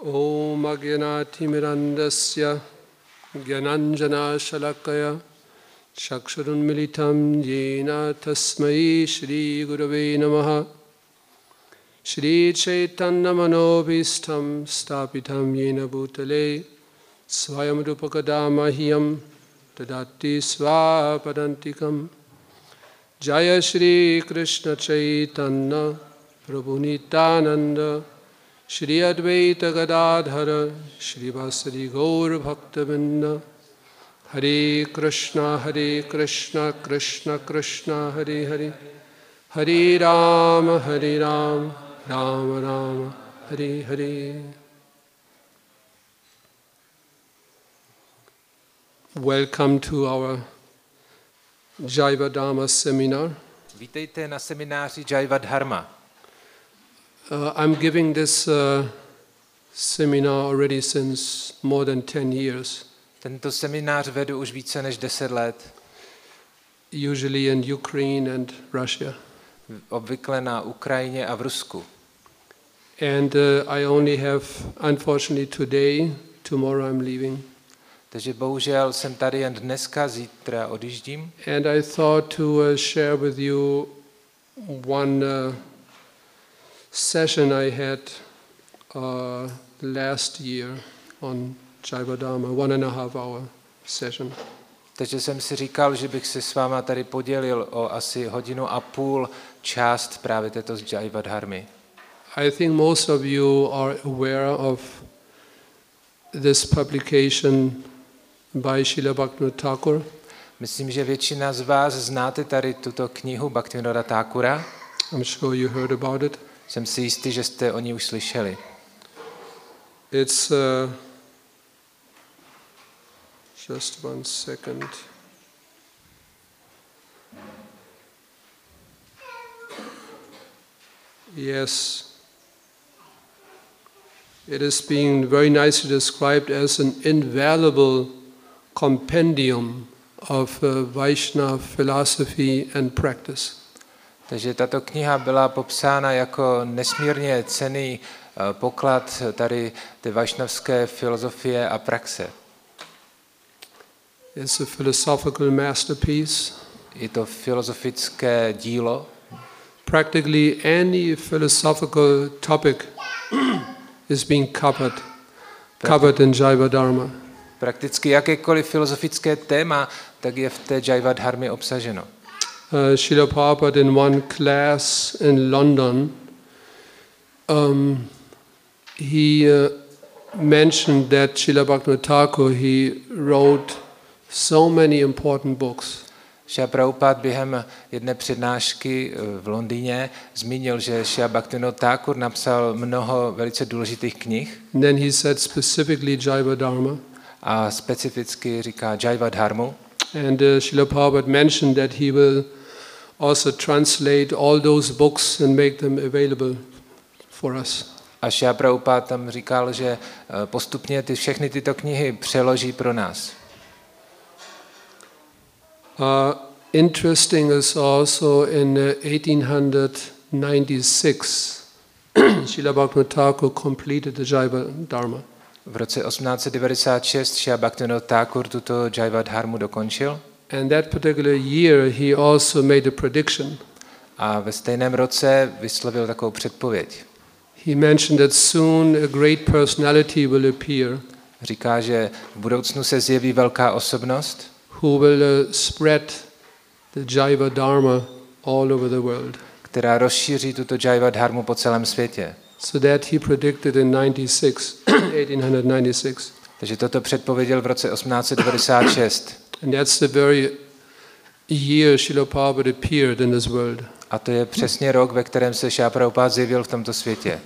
Om Agyanatimirandasya Gyananjana Shalakaya Chakshurunmilitam Yena Tasmai Shri Gurave Namaha Shri Chaitanya Manobhistam Stapitam Yena Bhutale Swayam Rupakadamahyam Tadati Svapadantikam Jaya Shri Krishna Chaitanya Prabhu Nityananda Shri Advaita Gadadhara Shri Vasari Gaur Bhaktavinda Hare Krishna Krishna Krishna Hare Hare Hare Rama Rama Rama Hare Hare. Welcome to our Jaiva Dharma seminar. Vítejte na semináři Jaiva Dharma. I'm giving this seminar already since more than 10 years. Tento seminář vedu už více než 10 let. Usually in Ukraine and Russia. Obvykle na Ukrajině a v Rusku. And I only have, unfortunately, today. Tomorrow I'm leaving. Takže bohužel jsem tady jen dneska, zítra odjíždím. And I thought to share with you one session I had last year on Jaiva Dharma, 1.5 hour session. Takže jsem si říkal, že bych se s váma tady podělil o asi 1.5 hodiny část právě této Jaiva Dharmy. I think most of you are aware of this publication by Srila Bhaktivinoda Thakur. Myslím, že většina z vás znáte tady tuto knihu Bhaktivinoda Thakura. I'm sure you heard about it. Jsem si jistý, že jste o ní už slyšeli. It's just 1 second. Yes. It is being very nicely described as an invaluable compendium of Vaishnava philosophy and practice. Takže tato kniha byla popsána jako nesmírně cenný poklad tady té vašnavské filozofie a praxe. It's a philosophical masterpiece. Je to filozofické dílo. Practically any philosophical topic is being covered in Jaiva Dharma. Prakticky jakékoliv filozofické téma, tak je v té Jaiva Dharmě obsaženo. Srila Prabhupada in one class in London, he mentioned that Srila Bhaktivinoda Thakur, he wrote so many important books. Srila Prabhupada během jedné přednášky v Londýně zmínil, že Srila Bhaktivinoda Thakur napsal mnoho velice důležitých knih. And then he said specifically Jaiva Dharma. A specificky říká Jaiva Dharmu. And Srila Prabhupada mentioned that he will also translate all those books and make them available for us. A Srila Prabhupada tam říkal, že postupně všechny tyto knihy přeloží pro nás. Interesting is also in 1896, Srila Bhaktivinoda Thakur completed the Jaiva Dharma. V roce 1896 Srila Bhaktivinoda Thakur tuto Jaiva Dharmu dokončil. And that particular year he also made a prediction. A ve stejném roce vyslovil takovou předpověď. He mentioned that soon a great personality will appear. Říká, že v budoucnu se zjeví velká osobnost, who will spread the Jaiva Dharma all over the world. Která rozšíří tuto Jaiva Dharmu po celém světě. So that he predicted in 1896. Takže toto předpověděl v roce 1896. And that's the very year Srila Prabhupada appeared in this world. A to je přesně rok, ve kterém se Srila Prabhupada zjevil v tomto světě.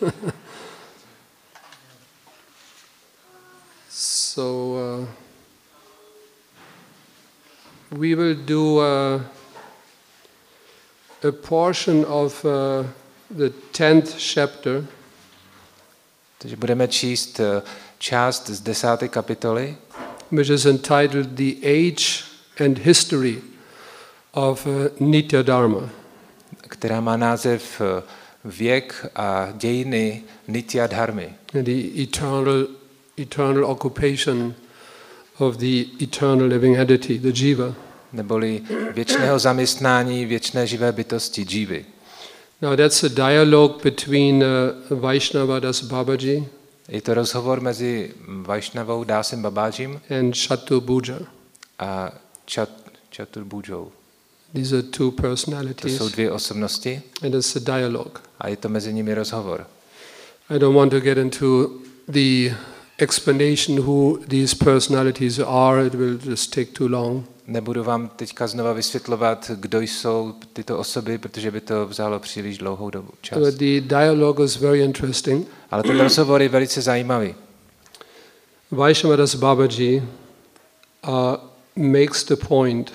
So we will do a portion of the 10th chapter. Takže budeme číst část z 10. kapitoly, which is entitled The Age and History of Nitya Dharma. která má název věk a dějiny nitya dharmy. And the eternal occupation of the eternal living entity, the jiva. Neboli věčného zaměstnání věčné živé bytosti, jivy. Now that's a dialogue between Vaishnava Das Babaji Je to rozhovor mezi Vaishnavou Dásem Babájím and Chaturbuja. a Chaturbujou. These are two To personalities, jsou dvě osobnosti and it's a dialogue. a je to mezi nimi rozhovor. I don't want to get into the explanation who these personalities are. It will just take too long. Nebudu vám teďka znova vysvětlovat, kdo jsou tyto osoby, protože by to vzalo příliš dlouhou dobu čas. But the dialogue is very interesting. Ale ten rozhovor je velice zajímavý. Vaishnava Das Babaji makes the point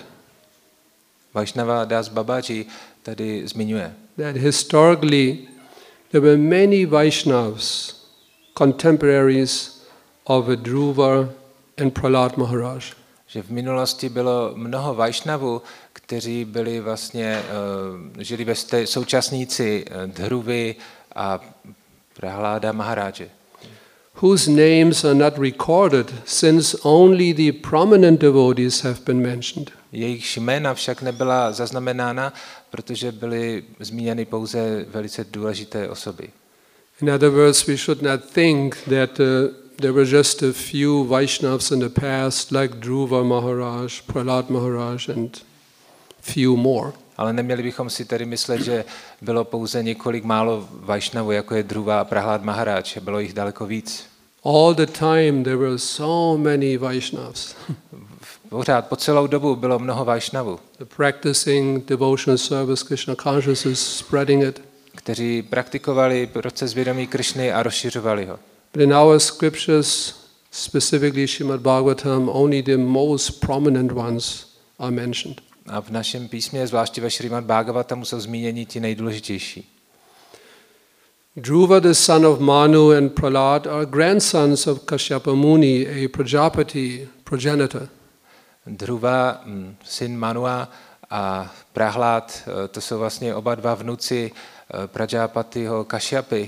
Vaishnava Das Babaji tady zmiňuje, that historically there were many Vaishnavas, contemporaries of Dhruva and Prahlad Maharaj. že v minulosti bylo mnoho Vaishnavů, kteří byli vlastně, žili ve současníci Dhruvy a Prahláda Maharáže. Whose names are not recorded since only the prominent devotees have been mentioned. Jejich jména však nebyla zaznamenána, protože byly zmíněny pouze velice důležité osoby. In other words, we should not think that there were just a few Vaishnavas in the past, like Dhruva Maharaj, Prahlad Maharaj, and few more. Ale neměli bychom si tedy myslet, že bylo pouze několik málo Vaishnavů, jako je Dhruva a Prahlad Maharaj, bylo jich daleko víc. All the time there were so many Vaishnavas. Pořád, po celou dobu bylo mnoho Vaishnavů, Practicing devotional service, Krishna consciousness, spreading it. kteří praktikovali proces vědomí Krišny a rozšiřovali ho. But in our scriptures, specifically Srimad Bhagavatam, only the most prominent ones are mentioned. A v našem písmě, zvláště ve Šrimad Bhagavatamu, jsou zmíněni ti nejdůležitější. Dhruva, the son of Manu, and Prahlad are grandsons of Kashyapa Muni, a Prajapati progenitor. Dhruva, syn Manua, a Prahlad, to jsou vlastně oba dva vnuci Prajapatiho Kashyapy.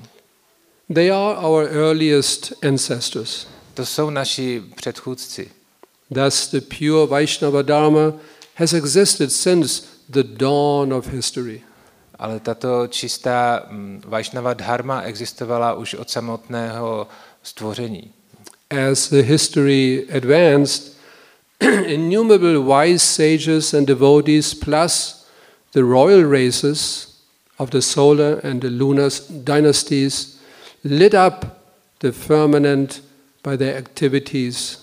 They are our earliest ancestors. To jsou naši předchůdci. Thus, the pure Vaishnava Dharma has existed since the dawn of history. Ale tato čistá Vaishnava dharma existovala už od samotného stvoření. As the history advanced, innumerable wise sages and devotees, plus the royal races of the solar and the lunar dynasties, lit up the firmament by their activities.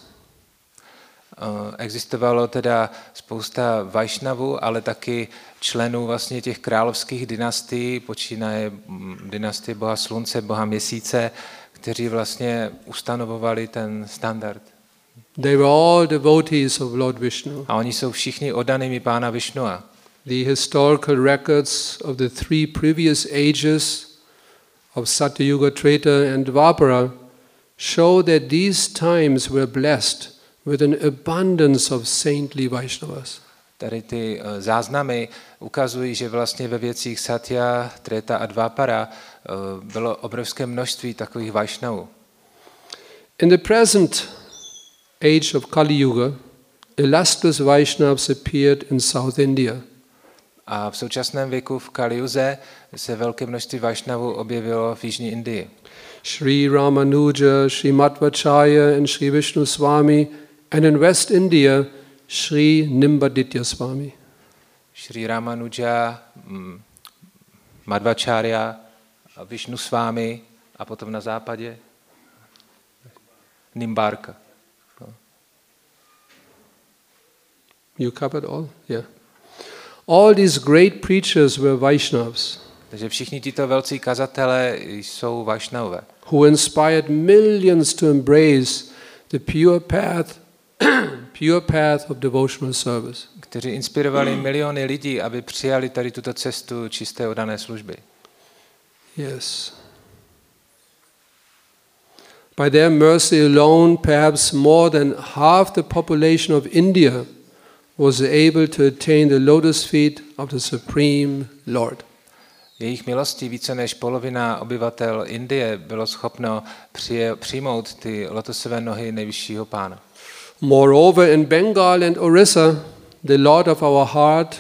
Existovalo teda spousta Vaishnavů, ale taky členů vlastně těch královských dynastií, počínaje dynastie Boha Slunce, Boha Měsíce, kteří vlastně ustanovovali ten standard. They were all devotees of Lord Vishnu. A oni jsou všichni oddanými Pána Višnua. The historical records of the three previous ages of Satyuga, Treta and Dvapara show that these times were blessed with an abundance of saintly Vaishnavas. Tady ty záznamy ukazují, že vlastně ve věcích Satya, Treta a Dvapara bylo obrovské množství takových Vaishnavů. In the present age of Kali Yuga, illustrious Vaishnavas appeared in South India. A v současném věku v Kaliuze se velké množství Vaishnavů objevilo v Jižní Indii. Sri Ramanuja, Sri Madhvacharya and Sri Vishnu Swami, and in West India, Sri Nimbaditya Swami. Sri Ramanuja, Madhvacharya, Vishnu Swami a potom na západě Nimbarka. You covered all? Yeah. All these great preachers were Vaishnavas. Takže všichni tito velcí kazatelé jsou Vaishnavové. Who inspired millions to embrace the pure path of devotional service. Kteří inspirovali miliony lidí, aby přijali tady tuto cestu čisté oddané služby. Yes. By their mercy alone, perhaps more than half the population of India was able to attain the lotus feet of the Supreme Lord. Jejich milostí více než polovina obyvatel Indie bylo schopno přijmout ty lotosové nohy nejvyššího pána. Moreover, in Bengal and Orissa, the Lord of our heart,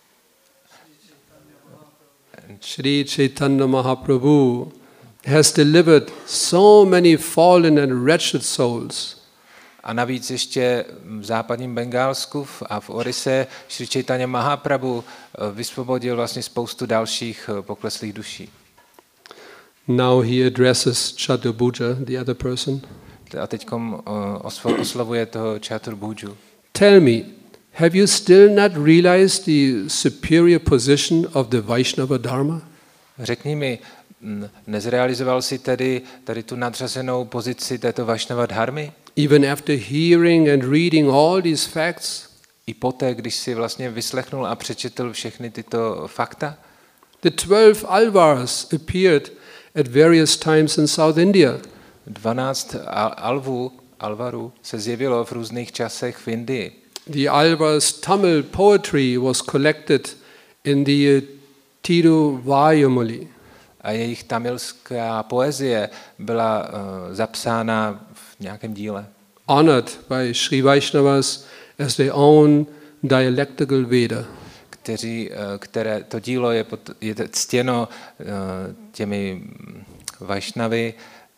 Sri Chaitanya Mahaprabhu, has delivered so many fallen and wretched souls. A navíc ještě v západním Bengálsku a v Orise Sri Chaitanya Mahaprabhu vysvobodil vlastně spoustu dalších pokleslých duší. Now he addresses Chaturbhuja, the other person. A teďkom oslovuje toho Chaturbhuju. Tell me, have you still not realized the superior position of the Vaishnava Dharma? Řekni mi, nezrealizoval jsi tedy tady tu nadřazenou pozici této Vaishnava dharmy? Even after hearing and reading all these facts? I poté, když si vlastně vyslechnul a přečetl všechny tyto fakta? The 12 Alvars appeared at various times in South India. 12 alvarů se zjevilo v různých časech v Indii. The Alvars' Tamil poetry was collected in the Tiruvayamuli. A jejich tamilská poezie byla zapsána v nějakém díle. Honored by Sri Vaishnavas as their own dialectical Veda. Které to dílo je ctěno těmi Vaishnavy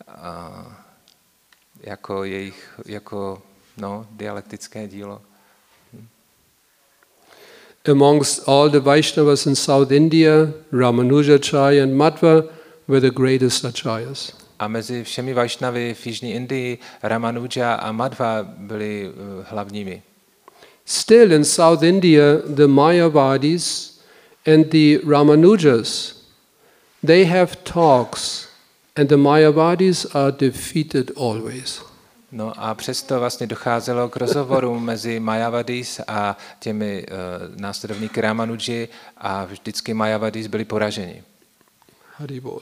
jako dialektické dílo. Amongst all the Vaishnavas in South India, Ramanujacharya and Madhva were the greatest acharyas. A mezi všemi Vaishnavy v Jižní Indii Ramanuja a Madhva byli hlavními. Still in South India, the Mayavadis and the Ramanujas, they have talks, and the Mayavadis are defeated always. No a přesto vlastně docházelo k rozhovorům mezi Mayavadis a těmi následovníky Ramanuji a vždycky Mayavadis byli poraženi. Haribol.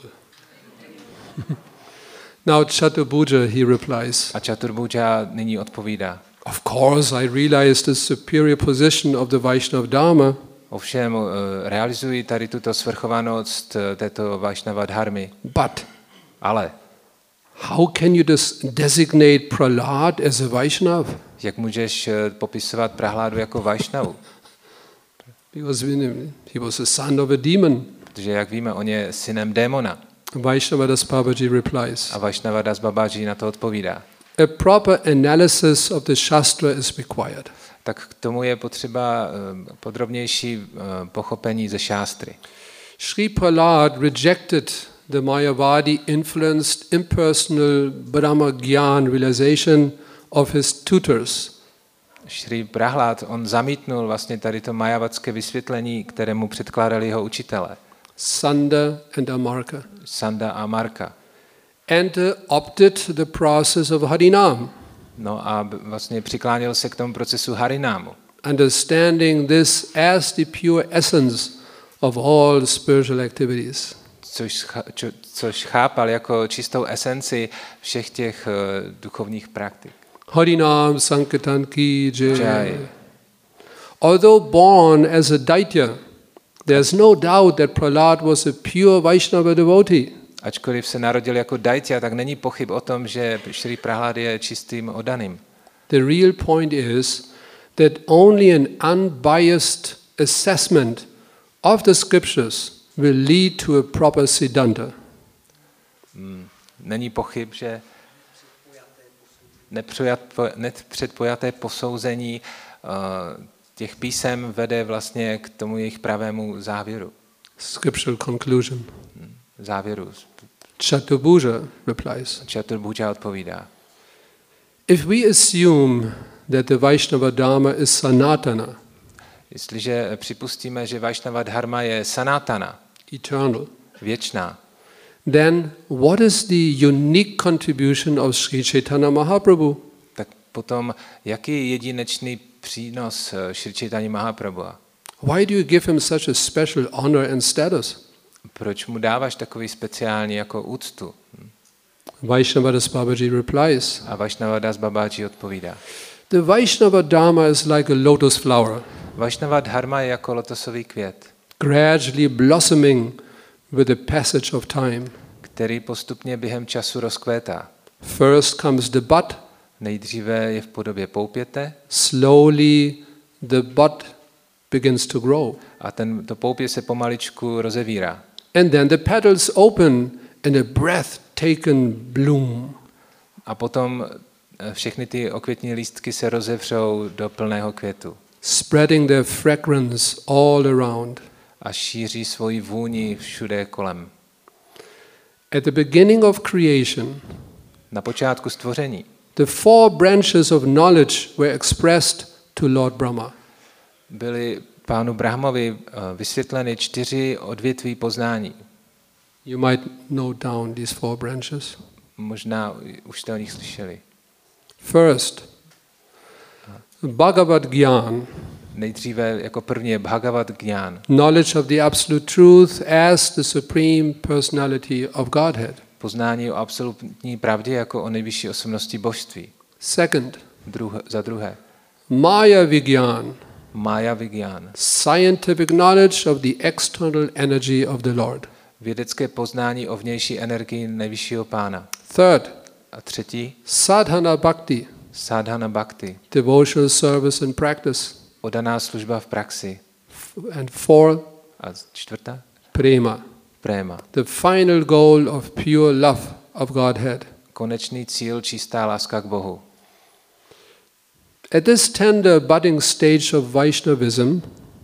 Now Chaturbhuja, he replies. A Chaturbhuja nyní odpovídá. Of course, I realize the superior position of the Vaishnava Dharma. Ovšem realizují tady tuto svrchovanost této Vaishnava dharmy. Ale how can you designate Prahlad as a Vaishnav? Jak můžeš popisovat Prahládu jako Vaishnavu? Because he was a son of a demon. Protože jak víme, on je synem démona. Vaishnavadas Babaji replies. A Vaishnavadas Babaji na to odpovídá. A proper analysis of the Shastra is required. Tak k tomu je potřeba podrobnější pochopení ze šástry. Sri Prahlad rejected the Mayavadi influenced impersonal Brahma Gyan realization of his tutors. Sri Prahlad, on zamítnul vlastně tady to majavadské vysvětlení, kterému předkládali jeho učitelé. Sanda and Amarka. Sanda a Amarka. And opted the process of Harinam. No a vlastně přikláněl se k tomu procesu Harinámu. Understanding this as the pure essence of all spiritual activities. Což chápal jako čistou esenci všech těch duchovních praktik. Harinam Sankirtan ki jai. Although born as a Daitya, there's no doubt that Prahlad was a pure Vaishnava devotee. Ačkoliv se narodil jako Daitya, tak není pochyb o tom, že Sri Prahlad je čistým oddaným. The real point is that only an unbiased assessment of the scriptures will lead to a proper Siddhanta. Není pochyb, že nepředpojaté posouzení těch písem vede vlastně k tomu jejich pravému závěru. Scriptural conclusion. Závěru. Chaturbhuja replies. Chaturbhuja odpovídá. If we assume that the Vaishnava Dharma is sanatana, jestliže připustíme, že Vaishnava dharma je sanatana, eternal, věčná, then what is the unique contribution of Sri Chaitanya Mahaprabhu? Tak potom, jaký je jedinečný přínos Sri Chaitanya Mahaprabhu? Why do you give him such a special honor and status? Proč mu dáváš takový speciální jako úctu? Vaishnavadas Babaji replies. A Vaishnavadas Babaji odpovídá. The Vaishnava Dharma is like a lotus flower. Vaishnava dharma je jako lotosový květ. Gradually blossoming with the passage of time. který postupně během času rozkvétá. First comes the bud. Nejdříve je v podobě poupěte Slowly the bud begins to grow. a to poupě se pomaličku rozevírá. And then the petals open in a breathtaking bloom. A potom všechny ty okvětní lístky se rozevřou do plného květu. Spreading their fragrance all around. A šíří svoji vůni všude kolem. At the beginning of creation, Na počátku stvoření the 4 branches of knowledge were expressed to Lord Brahma. byly pánu Brahmovi vysvětleny 4 odvětví poznání. You might note down these 4 branches. Možná už jste o nich slyšeli. First, Bhagavad Gyan, Nejdříve jako první je Bhagavad Gyan, knowledge of the absolute truth as the supreme personality of Godhead. poznání o absolutní pravdě jako o nejvyšší osobnosti božství. Second, Za druhé, Maya Vigyan, Maya Vigyan, scientific knowledge of the external energy of the Lord. vědecké poznání o vnější energii nejvyššího pána. Third, A třetí, Sadhana Bhakti, Sadhana Bhakti, devotional service and practice. oddaná služba v praxi. And fourth, A čtvrtá, Prema, Prema, the final goal of pure love of Godhead. konečný cíl čistá láska k Bohu. At this tender budding stage of Vaishnavism,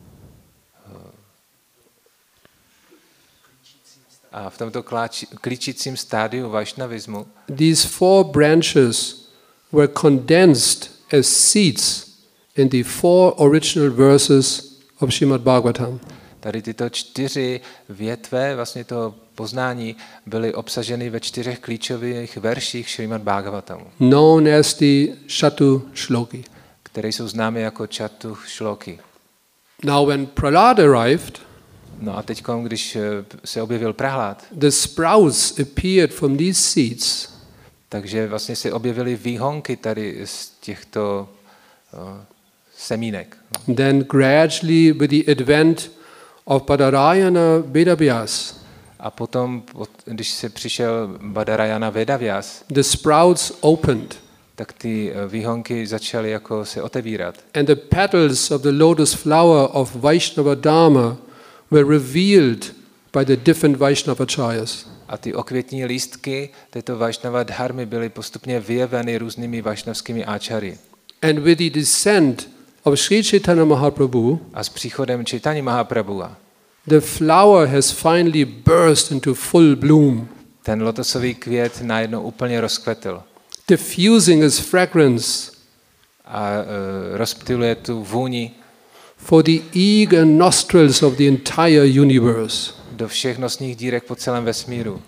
A v tomto klíčícím stádiu vašnavismu these 4 branches were condensed as seeds in the 4 original verses of Srimad Bhagavatam. tady tyto 4 větve vlastně toho poznání byly obsaženy ve 4 klíčových verších Šrimad Bhagavatamu, Known as the Shatu Shloki. které jsou známy jako Chatu Shloky. Now when Prahlad arrived, No a teď, když se objevil Prahlad, the sprouts appeared from these seeds. takže vlastně se objevily výhonky tady z těchto semínek. Then gradually with the advent of Badarayana Vedavyas, A potom, když se přišel Badarayana Vedavyas, the sprouts opened tak ty výhonky začaly jako se otevírat. and the petals of the lotus flower of Vaishnava Dharma were revealed by the different Vaishnavacharyas. A ty okvětní lístky této Vaishnava dharmy byly postupně vyjeveny různými vašnavskými áčary. And with the descent of Sri Chaitanya Mahaprabhu, A s příchodem Chaitanya Mahaprabhua the flower has finally burst into full bloom, ten lotosový květ najednou úplně rozkvetl diffusing its fragrance a rozptyluje tu vůni for the eager nostrils of the entire universe. do všech nosních dírek po celém vesmíru.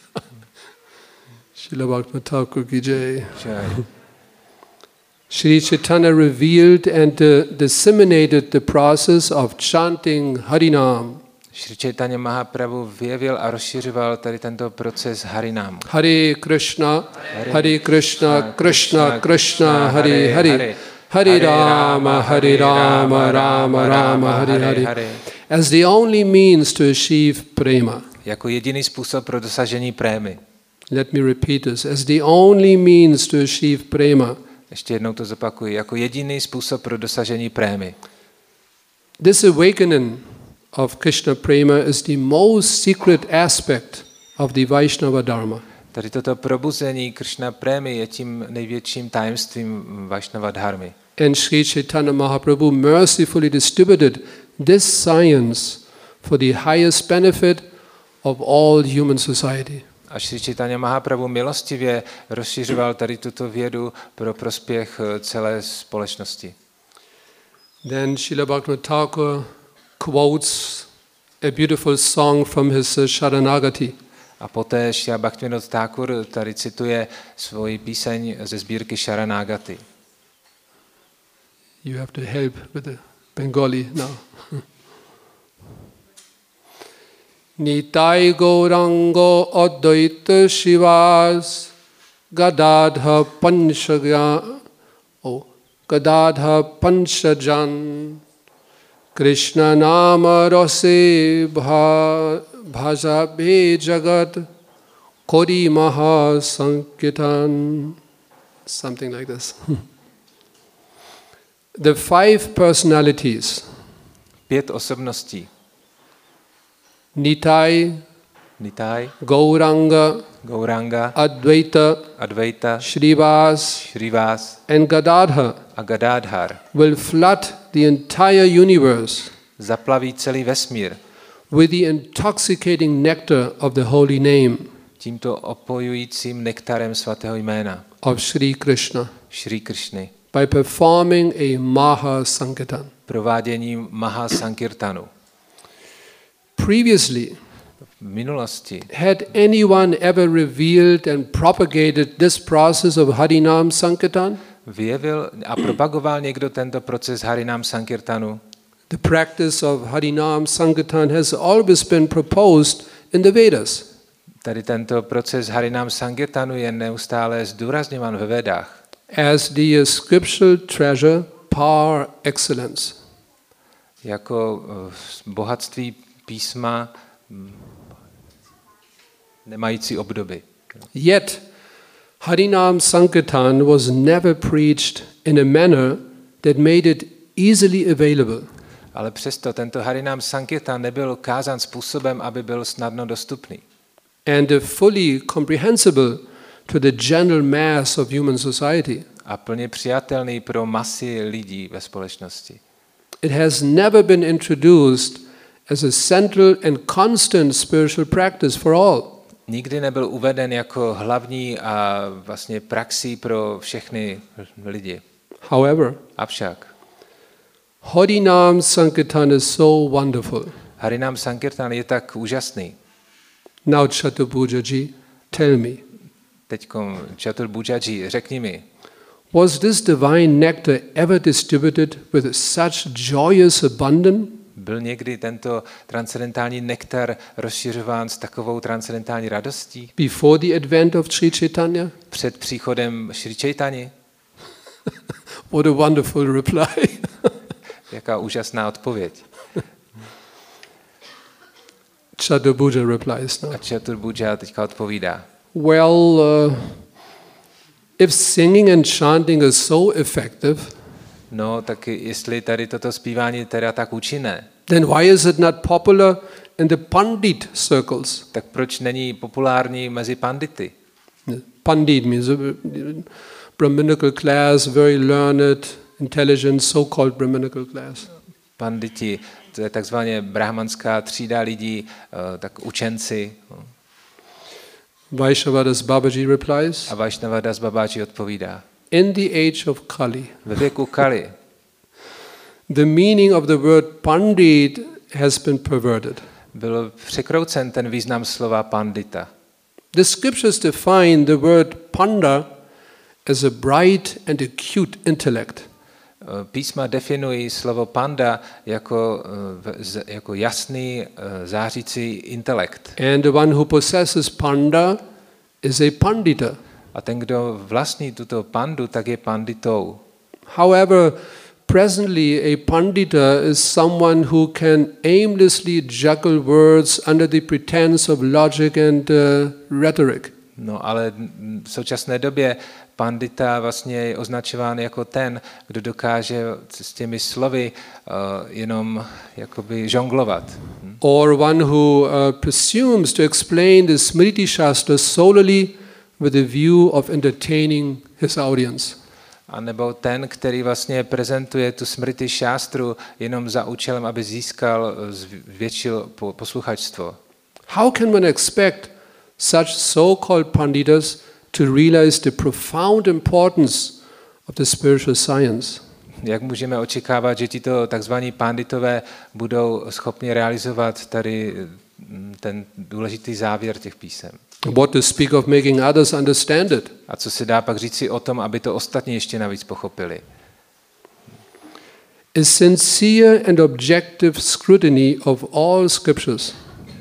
Srila Bhaktivinoda Thakur ki jai. Že Sri Chaitanya revealed and disseminated the process of chanting Harinam. Šri Chaitanya Mahaprabhu vyjevil a rozšiřoval tady tento proces Harinámu. Hare Krishna, Hare Krishna, Krishna Krishna, Hare Hare, Hare Rama, Rama Rama, Hare Hare, as the only means to achieve prema. Jako jediný způsob pro dosažení prémy. Let me repeat this. As the only means to achieve prema. Ještě jednou to zopakuji. Jako jediný způsob pro dosažení prémy. This awakening of Krishna prema is the most secret aspect of the Vaishnava Dharma. Tady toto probuzení Krishna prémy je tím největším tajemstvím Vaishnava dharmy. And Sri Chaitanya Mahaprabhu mercifully distributed this science for the highest benefit of all human society. A Šri Chaitanya Mahaprabhu milostivě rozšiřoval tady tuto vědu pro prospěch celé společnosti. Then Srila Bhaktivinoda Thakur quotes a beautiful song from his Sharanagati. A poté Srila Bhaktivinoda Thakur tady cituje svoji píseň ze sbírky Sharanagati. You have to help with the Bengali now. Nitai Gaurango Advaita Shivas Gadadha Panchajan Krishna Nama Rase bhajabhe jagat kori maha sankirtan. Something like this. The 5 personalities. 5 osobností. Nitai, Gauranga, Advaita, Shrivas, and Gadadhar will flood the entire universe zaplaví celý vesmír with the intoxicating nectar of the holy name tímto opojujícím nektarem svatého jména of Sri Krishna Shri Krishny by performing a Maha Sankirtan. Prováděním Maha Sankirtanu. Previously, v minulosti had anyone ever revealed and propagated this process of Harinam Sankirtan? Vyjevil a propagoval někdo tento proces Harinam Sankirtanu? The practice of Harinam Sankirtan has always been proposed in the Vedas. Tady tento proces Harinam Sankirtanu je neustále zdůrazňován ve Vedách. As the scriptural treasure par excellence. Jako bohatství písma nemající obdoby. Yet, Harinam Sankirtan was never preached in a manner that made it easily available. Ale přesto tento Harinam Sankirtan nebyl kázán způsobem, aby byl snadno dostupný. And fully comprehensible to the general mass of human society. A plně přijatelný pro masy lidí ve společnosti. It has never been introduced as a central and constant spiritual practice for all. Nikdy nebyl uveden jako hlavní a vlastně praxí pro všechny lidi. However, avšak Harinam Sankirtan is so wonderful. Harinam Sankirtan je tak úžasný. Now Chaturbujaji, tell me. Teďkom Chaturbujaji, řekni mi. Was this divine nectar ever distributed with such joyous abundance? Byl někdy tento transcendentální nektar rozšiřován s takovou transcendentální radostí? Before the advent of Sri Chaitanya? Před příchodem Sri Chaitanya? What a wonderful reply. Jaká úžasná odpověď. Chaturbuja replies now. A Chaturbuja teďka odpovídá. Well, if singing and chanting is so effective, no, tak jestli tady toto zpívání je teda tak účinné, then why is it not popular in the Pandit circles? Tak proč není populární mezi pandity? Pandit means a Brahminical class, very learned, intelligent, so-called Brahminical class. Panditi, to je takzvaně brahmanská třída lidí, tak učenci. Vaishnavadas Babaji replies. A Vaishnavadas Babaji odpovídá. In the age of Kali. Ve věku Kali. The meaning of the word Pandit has been perverted. Byl překroucen ten význam slova pandita. The scriptures define the word panda as a bright and acute intellect. Písma definují slovo panda jako jasný, zářící intelekt. And the one who possesses panda is a pandita. A ten, kdo vlastní tuto pandu, tak je panditou. However, presently a pandita is someone who can aimlessly juggle words under the pretense of logic and rhetoric. No, ale v současné době pandita vlastně je označován jako ten, kdo dokáže s těmi slovy jenom jakoby žonglovat. Or one who presumes to explain the Smriti Shastra solely with a view of entertaining his audience. A nebo ten, který vlastně prezentuje tu Smriti Shastru jenom za účelem, aby získal, zvětšil posluchačstvo. How can one expect such so-called panditas to realize the profound importance of the spiritual science? Jak můžeme očekávat, že tito takzvaní panditové budou schopni realizovat tady ten důležitý závěr těch písem? What to speak of making others understand it? A co se dá pak říci o tom, aby to ostatní ještě navíc pochopili? A sincere and objective scrutiny of all scriptures.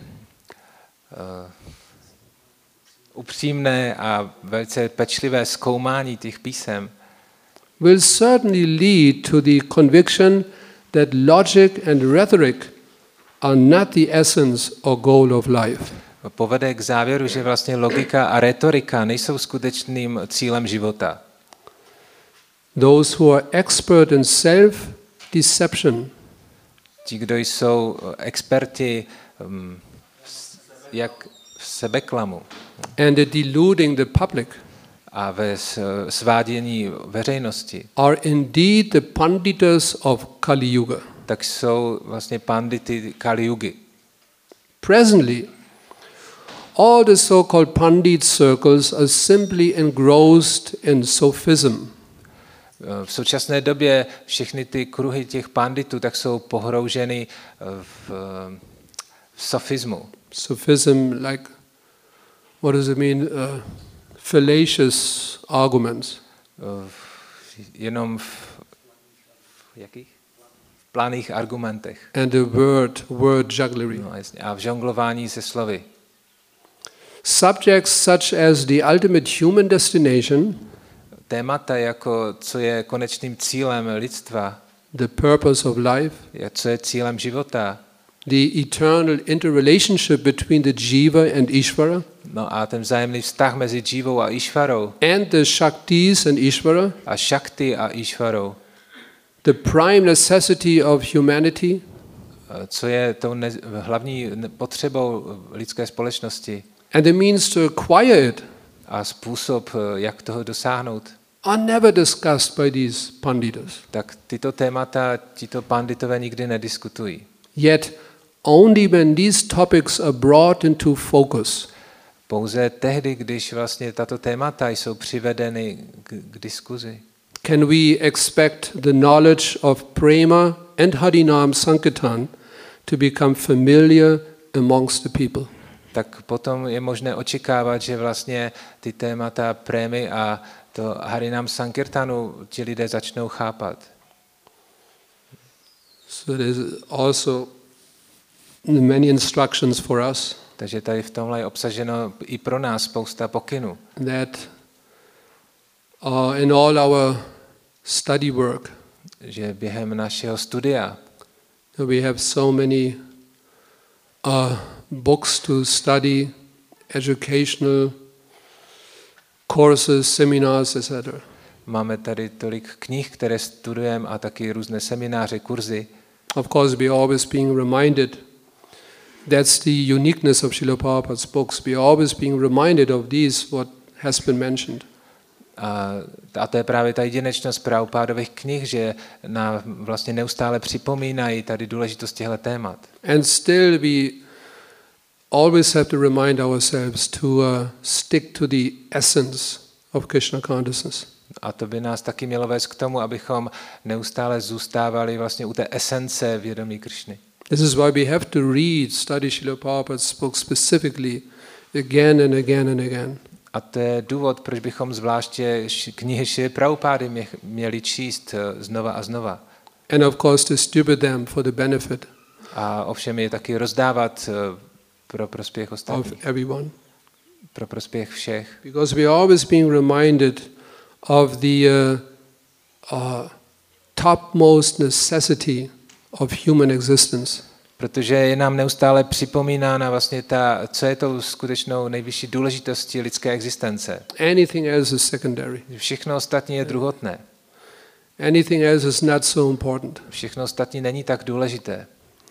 Upřímné a velice pečlivé zkoumání těch písem will certainly lead to the conviction that logic and rhetoric are not the essence or goal of life. Povede k závěru, že vlastně logika a retorika nejsou skutečným cílem života. Those who are expert in self-deception Ti, kdo jsou experti jak v sebeklamu and the deluding the public a ve svádění veřejnosti, are indeed the panditas of Kali Yuga. tak jsou vlastně pandity Kali Yugy. Presently, all the so-called pandit circles are simply engrossed in sophism. V současné době všechny ty kruhy těch panditů tak jsou pohrouženy v sofismu. Sophism, like, what does it mean? Fallacious arguments. Jenom v jakých? V planých argumentech. And the word jugglery. No, jasně. A v žonglování se slovy. Subjects such as the ultimate human destination, Témata jako co je konečným cílem lidstva, the purpose of life, co je cílem života, the eternal interrelationship between the jiva and Ishvara, no a ten vzájemný vztah mezi Jivou a Ishvarou and the Shaktis and Ishvara, a Shakti a Ishvarou, the prime necessity of humanity, co je tou hlavní potřebou lidské společnosti and the means to acquire it, a způsob, jak toho dosáhnout, are never discussed by these panditas. tak tyto témata tito panditové nikdy nediskutují. Yet, only when these topics are brought into focus Pouze tehdy, když vlastně tato témata jsou přivedeny k diskuzi, can we expect the knowledge of prema and Harinam Sankirtan to become familiar amongst the people. tak potom je možné očekávat, že vlastně ty témata prémy a to Harinam Sankirtanu ti lidé začnou chápat. So there's also many instructions for us Takže tady v tomhle je obsaženo i pro nás spousta pokynů. that in all our study work, Že během našeho studia we have so many books to study, educational courses, seminars, etc. máme tady tolik knih, které studujeme a taky různé semináře, kurzy. Of course, we are always being reminded, that's the uniqueness of Srila Prabhupada's books, we are always being reminded of these, what has been mentioned. A to je právě ta jedinečnost Prabhupádových knih, že nám vlastně neustále připomínají tady důležitost těchto témat. And still we always have to remind ourselves to stick to the essence of Krishna consciousness. A to by nás taky mělo vést k tomu, abychom neustále zůstávali vlastně u té esence vědomí Kršny. This is why we have to study Srila Prabhupada's books specifically again and again and again. A to je důvod, proč bychom zvláště knihy Šrily Prabhupády měli číst znova a znova. And of course distribute them for the benefit A ovšem je taky rozdávat pro prospěch of ostatních, everyone. pro prospěch všech. Because we are always being reminded of the topmost necessity of human existence. Protože je nám neustále připomínána vlastně co je tou skutečnou nejvyšší důležitostí lidské existence. Anything else is secondary. Všechno ostatní je druhotné. Anything else is not so important. Všechno ostatní není tak důležité.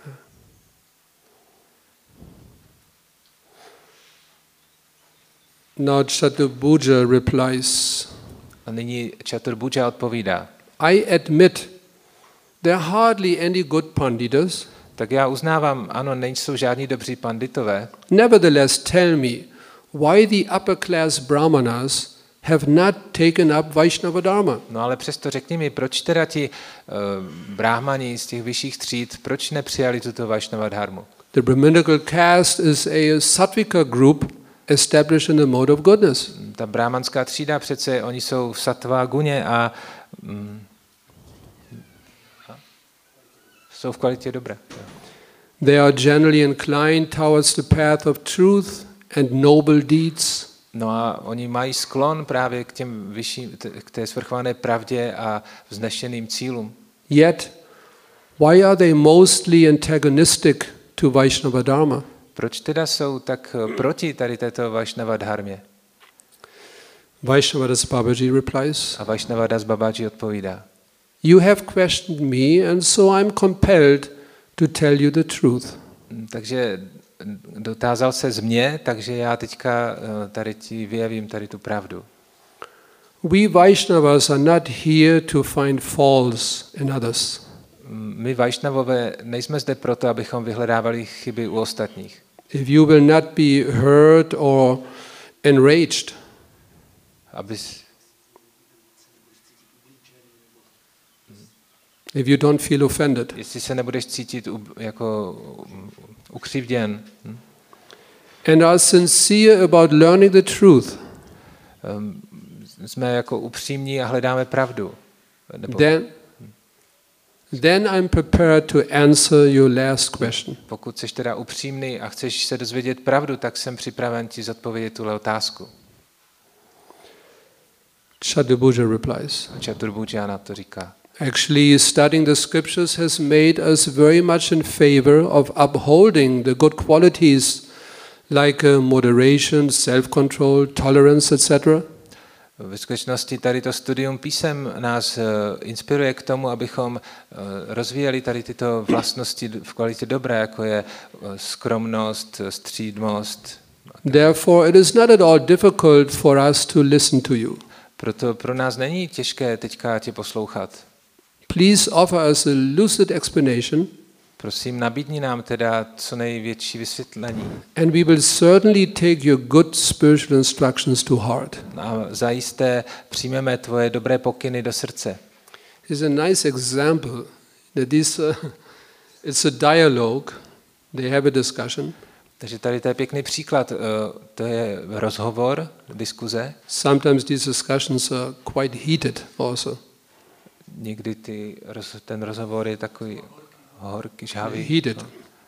Now Chaturbhuja replies, A nyní Chaturbhuja odpovídá. I admit there are hardly any good panditas. Tak já uznávám, ano, nejsou žádní dobří panditové. Nevertheless, tell me why the upper class brahmanas have not taken up Vaishnava Dharma. No ale přesto řekni mi, proč teda ti brahmani z těch vyšších tříd, proč nepřijali tuto Vaishnava dharmu? The Brahminical caste is a sattvika group established in the mode of goodness. Ta brahmanská třída přece, oni jsou v sattva guně a jsou v kvalitě dobra. They are generally inclined towards the path of truth and noble deeds. No a oni mají sklon právě k těm vyšším, k té svrchované pravdě a vznešeným cílům. Yet, why are they mostly antagonistic to Vaishnava Dharma? Proč teda jsou tak proti tady této Vaishnava dharmě? Vaishnava Das Babaji replies, A Vaishnava Das Babaji odpovídá: you have questioned me and so I'm compelled to tell you the truth. Takže dotázal se z mě, takže já teďka tady ti vyjevím tady tu pravdu. We Vaishnavas are not here to find faults in others. My Vaishnavové nejsme zde proto, abychom vyhledávali chyby u ostatních. If you will not be hurt or enraged, if you don't feel offended, jestli se nebudeš cítit jako ukřivděn, and are sincere about learning the truth, jsme jako upřímní a hledáme pravdu. Then I'm prepared to answer your last question. Pokud jsi teda upřímný a chceš se dozvědět pravdu, tak jsem připraven ti zodpovědět tuhle otázku. Chaturbhuja replies. Chaturbhuja na to říká: actually, studying the scriptures has made us very much in favor of upholding the good qualities like moderation, self-control, tolerance, etc. Ve skutečnosti tady to studium písem nás inspiruje k tomu, abychom rozvíjeli tady tyto vlastnosti v kvalitě dobré, jako je skromnost, střídmost. Therefore, it is not at all difficult for us to listen to you. Proto pro nás není těžké teďka tě poslouchat. Please offer us a lucid explanation. Prosím, nabídni nám teda co největší vysvětlení. And we will certainly take your good spiritual instructions to heart. A zajisté přijmeme tvoje dobré pokyny do srdce. It's a nice example that it's a dialogue. They have a discussion. Takže tady to je pěkný příklad. To je rozhovor, diskuze. Sometimes these discussions are quite heated also. Někdy ten rozhovor je takový horký, žhavý. Heated.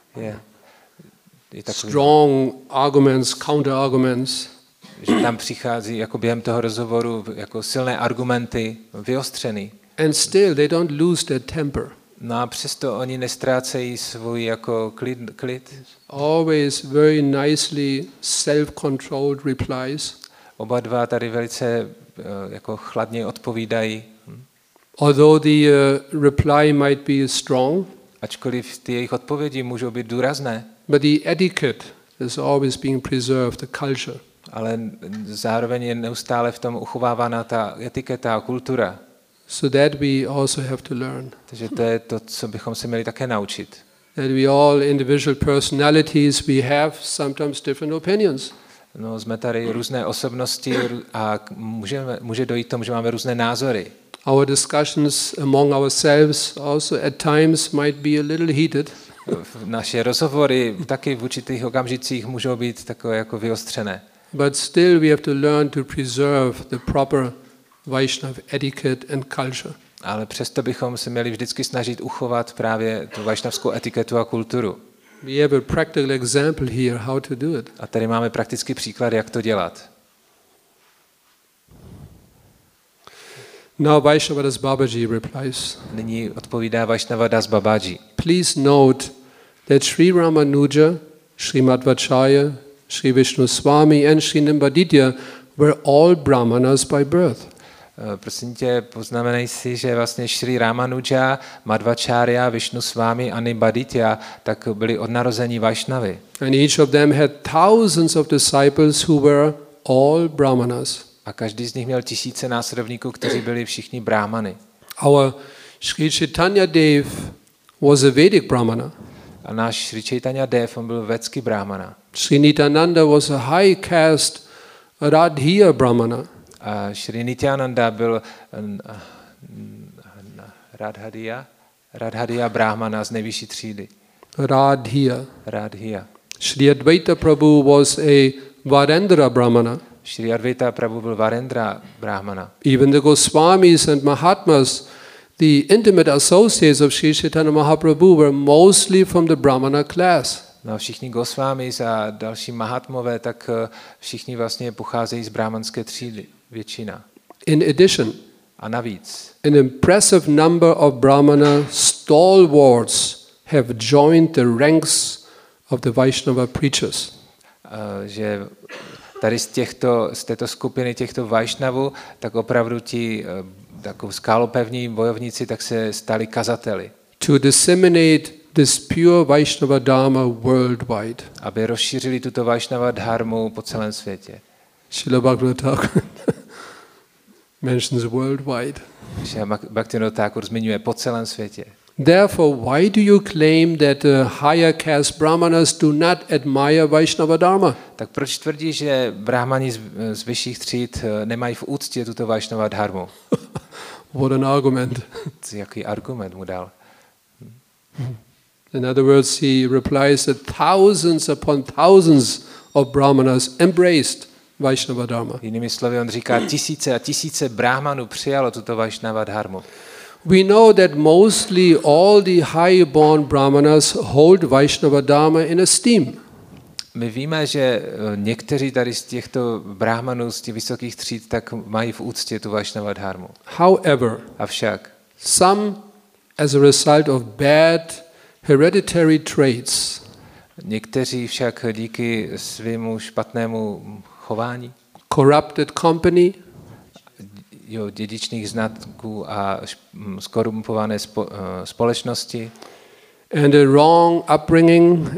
Je takový, strong arguments, counter arguments. Že tam přichází jako během toho rozhovoru jako silné argumenty, vyostřený. And still they don't lose their temper. No a přesto oni nestrácejí svůj jako klid. Always very nicely self-controlled replies. Oba dva tady velice jako chladně odpovídají. Although the reply might be strong, ačkoliv ty jejich odpovědi můžou být důrazné, but the etiquette is always being preserved, the culture. Ale zároveň je neustále v tom uchovávána ta etiketa a kultura. So that we also have to learn. Takže to je to, co bychom se měli také naučit. That we all individual personalities, we have sometimes different opinions. No, jsme tady různé osobnosti a může dojít k tomu, že máme různé názory. Our discussions among ourselves also at times might be a little heated. Naše rozhovory taky v určitých okamžicích můžou být takové jako vyostřené. But still we have to learn to preserve the proper Vaishnava etiquette and culture. Ale přesto bychom se měli vždycky snažit uchovat právě tu vašnavskou etiketu a kulturu. We have a practical example here how to do it. A tady máme praktický příklad, jak to dělat. Now Vaishnava Das Babaji replies. Nyní odpovídá Vaishnava Das Babaji. Please note that Sri Ramanuja, Sri Madhvacharya, Sri Vishnu Swami and Sri Nimbaditya were all brahmanas by birth. Prosím tě, poznamenej si, že vlastně Sri Ramanuja, Madhvacharya, Vishnu Swami a Nimbaditya tak byli od narození Vaishnavy. And each of them had thousands of disciples who were all brahmanas. A každý z nich měl tisíce následovníků, kteří byli všichni brahmany. Our Sri Chaitanya Dev was a Vedic brahmana. A náš Sri Chaitanya Dev, on byl védský brahmana. Sri Nityananda was a high caste Radhiya brahmana. A Sri Nityananda byl Radhadiya brahmana z nejvyšší třídy. Radhiya. Sri Advaita Prabhu was a Varendra brahmana. Sri Advaita Prabhu byl Varendra brahmana. Even the Goswamis and Mahatmas, the intimate associates of Sri Chaitanya Mahaprabhu, were mostly from the brahmana class. No, všichni Goswamis a další Mahatmové, tak všichni vlastně pocházejí z brahmanské třídy, většina. In addition, a navíc, an impressive number of brahmana stalwarts have joined the ranks of the Vaishnava preachers. Že tady z této skupiny těchto Vaishnavů, tak opravdu ti takovou skálopevní bojovníci, tak se stali kazateli. To disseminate this pure Vaishnava Dharma worldwide. Aby rozšířili tuto Vaishnava dharmu po celém světě. Srila Bhaktivinoda Thakur mentions worldwide. Bhaktivinoda Thakur zmiňuje po celém světě. Therefore, why do you claim that the higher caste brahmanas do not admire Vaishnava Dharma? Tak proč tvrdí, že brahmani z vyšších tříd nemají v úctě tuto Vaishnava dharmu? What an argument. Jaký argument mu dal? In other words, he replies that thousands upon thousands of brahmanas embraced Vaishnava Dharma. Jinými slovy, on říká, tisíce a tisíce brahmanů přijalo tuto Vaishnava dharmu. We know that mostly all the high-born brahmanas hold Vaishnava Dharma in esteem. My víme, že někteří tady z těchto brahmanů z těch vysokých tříd tak mají v úctě tu Vaishnava dharmu. However, Avšak some, as a result of bad hereditary traits, někteří však díky svému špatnému chování, corrupted company, dědičných znatků a skorumpované společnosti, and a wrong upbringing,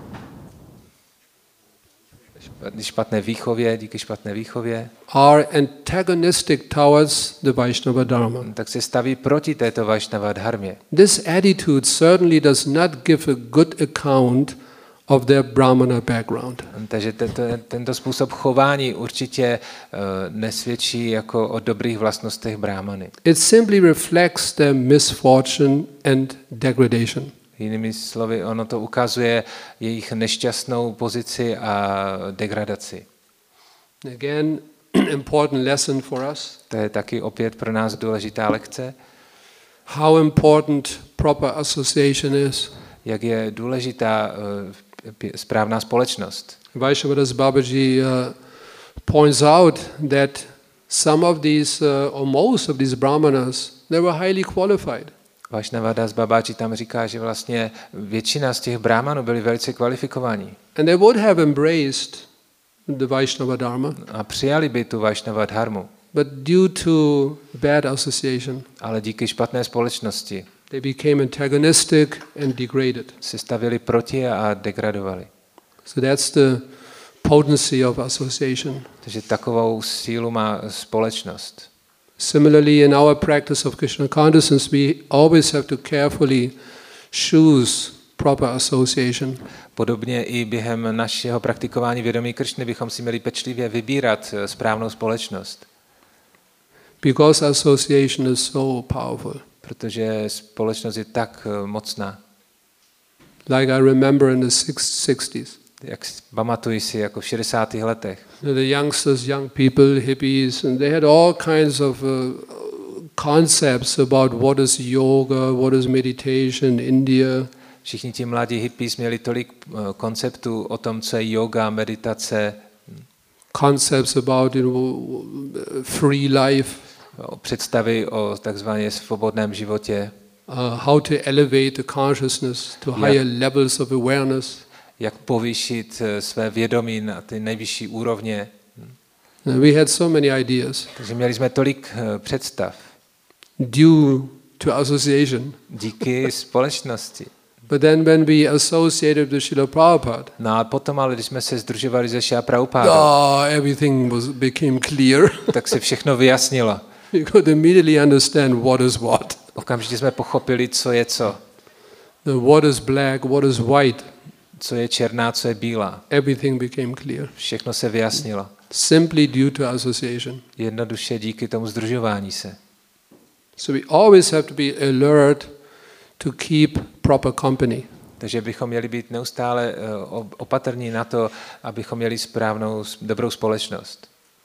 díky špatné výchově, are antagonistic towards the Vaishnava Dharma. tak se staví proti této Vaishnava dharmě. This attitude certainly does not give a good account of their Brahmana background. Takže tento způsob chování určitě nesvědčí jako o dobrých vlastnostech brahmany. It simply reflects their misfortune and degradation. Jinými slovy, ono to ukazuje jejich nešťastnou pozici a degradaci. Again, important lesson for us. To je taky opět pro nás důležitá lekce. How important proper association is. Jak je důležitá správná společnost. Vaishnava Babaji points out that some of these, or most of these brahmanas, they were highly qualified. Vaishnava Das Babaji tam říká, že vlastně většina z těch brahmanů byli velice kvalifikovaní. And they would have embraced the Vaishnava Dharma. A přijali by tu Vaishnava dharmu. But due to bad association, ale díky špatné společnosti they became antagonistic and degraded. se stavili proti a degradovali. So that's the potency of association. Takže takovou sílu má společnost. Similarly, in our practice of Krishna consciousness, we always have to carefully choose proper association. Podobně i během našeho praktikování vědomí Kršny bychom si měli pečlivě vybírat správnou společnost. Because association is so powerful. Protože společnost je tak mocná. Like I remember in the 60s. Jak pamatuji si, jako v 60. letech. The youngsters, young people, hippies, and they had all kinds of concepts about what is yoga, what is meditation in India. Všichni ti mladí hippies měli tolik konceptů o tom, co je yoga, meditace. Concepts about free life. Představy o takzvaně svobodném životě. How to elevate the consciousness to higher levels of awareness. Jak povýšit své vědomí na ty nejvyšší úrovně. We had so many ideas. Takže měli jsme tolik představ. Due to association. Díky společnosti. But then when we associated with Srila Prabhupada, no a potom, ale když jsme se sdružovali se Srila Prabhupádou, everything became clear. Tak se všechno vyjasnilo. You could immediately understand what is what. Okamžitě jsme pochopili, co je co. What is black, what is white. Co je černá, co je bílá. Everything became clear. Všechno se vyjasnilo. Simply due to association. Jednoduše díky tomu sdružování se. So we always have to be alert to keep proper company. Takže bychom měli být neustále opatrní na to, abychom měli správnou, dobrou společnost.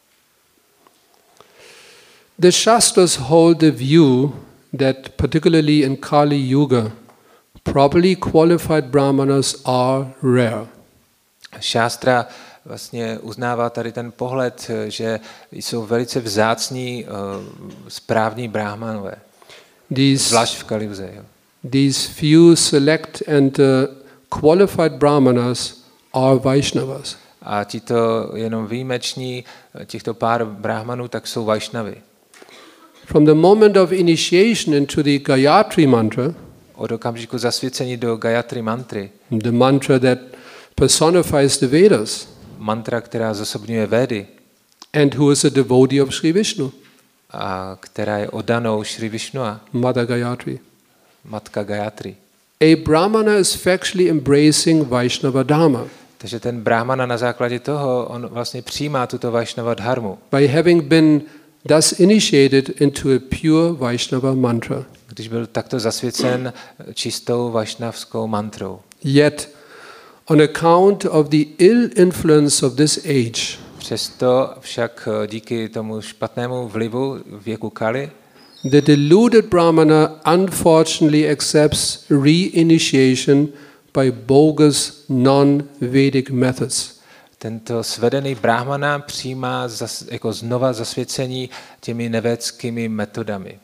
The Shastras hold the view that particularly in Kali Yuga, properly qualified brahmanas are rare. Šástra vlastně uznává tady ten pohled, že jsou velice vzácní správní brahmanové. Zvlášť v Kali Yuze. These few select and qualified brahmanas are Vaishnavas. A tito jenom výjimeční, těchto pár brahmanů, tak jsou Vaishnavy. From the moment of initiation into the Gayatri mantra, Od okamžiku zasvěcení do Gayatri mantry, the mantra that personifies the Vedas, mantra, která zosobňuje Védy and who is a devotee of Sri Vishnu, a která je oddanou Šri Višnua, Mother Gayatri. matka Gayatri. A brahmana is factually embracing Vaishnava Dharma Takže ten brahmana na základě toho, on vlastně přijímá tuto Vaishnava dharmu. by having been thus initiated into a pure Vaishnava mantra. Když byl takto zasvěcen čistou vašnavskou mantrou. Yet, on account of the ill influence of this age, Přesto však díky tomu špatnému vlivu věku Kali, the deluded brahmana unfortunately accepts reinitiation by bogus non-Vedic methods. tento svedený brahmana přijímá jako znova zasvěcení těmi nevédskými metodami.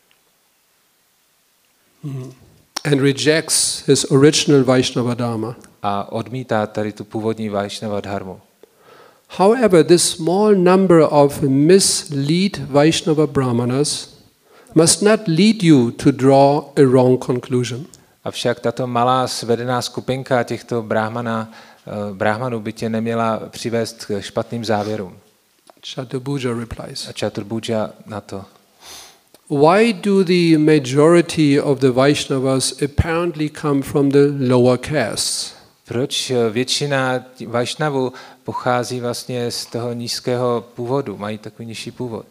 And rejects his original Vaishnava Dharma. A odmítá tady tu původní Vaishnava dharmu. However, this small number of mislead Vaishnava brahmanas must not lead you to draw a wrong conclusion. Avšak tato malá svedená skupinka těchto brahmanů by tě neměla přivést k špatným závěrům. Chaturbuja replies. A Chaturbuja na to. Why do the majority of the Vaishnavas apparently come from the lower castes? Proč většina Vaishnavů pochází vlastně z toho nízkého původu, mají takový nižší původ?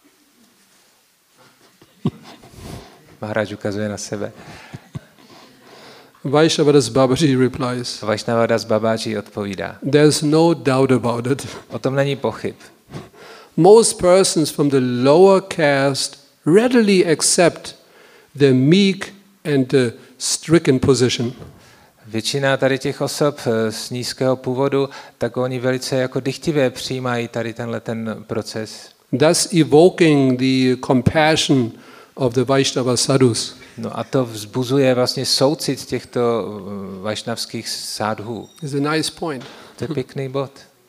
Maharaj ukazuje na sebe. Vaishnavadas Babaji replies. Vaishnavadas Babaji odpovídá. There's no doubt about it. O tom není pochyb. Most persons from the lower caste readily accept the meek and the stricken position. Většina tady těch osob z nízkého původu, tak oni velice jako dychtivě přijímají tady ten proces. Thus evoking the compassion of the Vaishnava sadhus. No a to vzbuzuje vlastně soucit těchto vašnavských sádhů. It's a nice point. To je pěkný bod.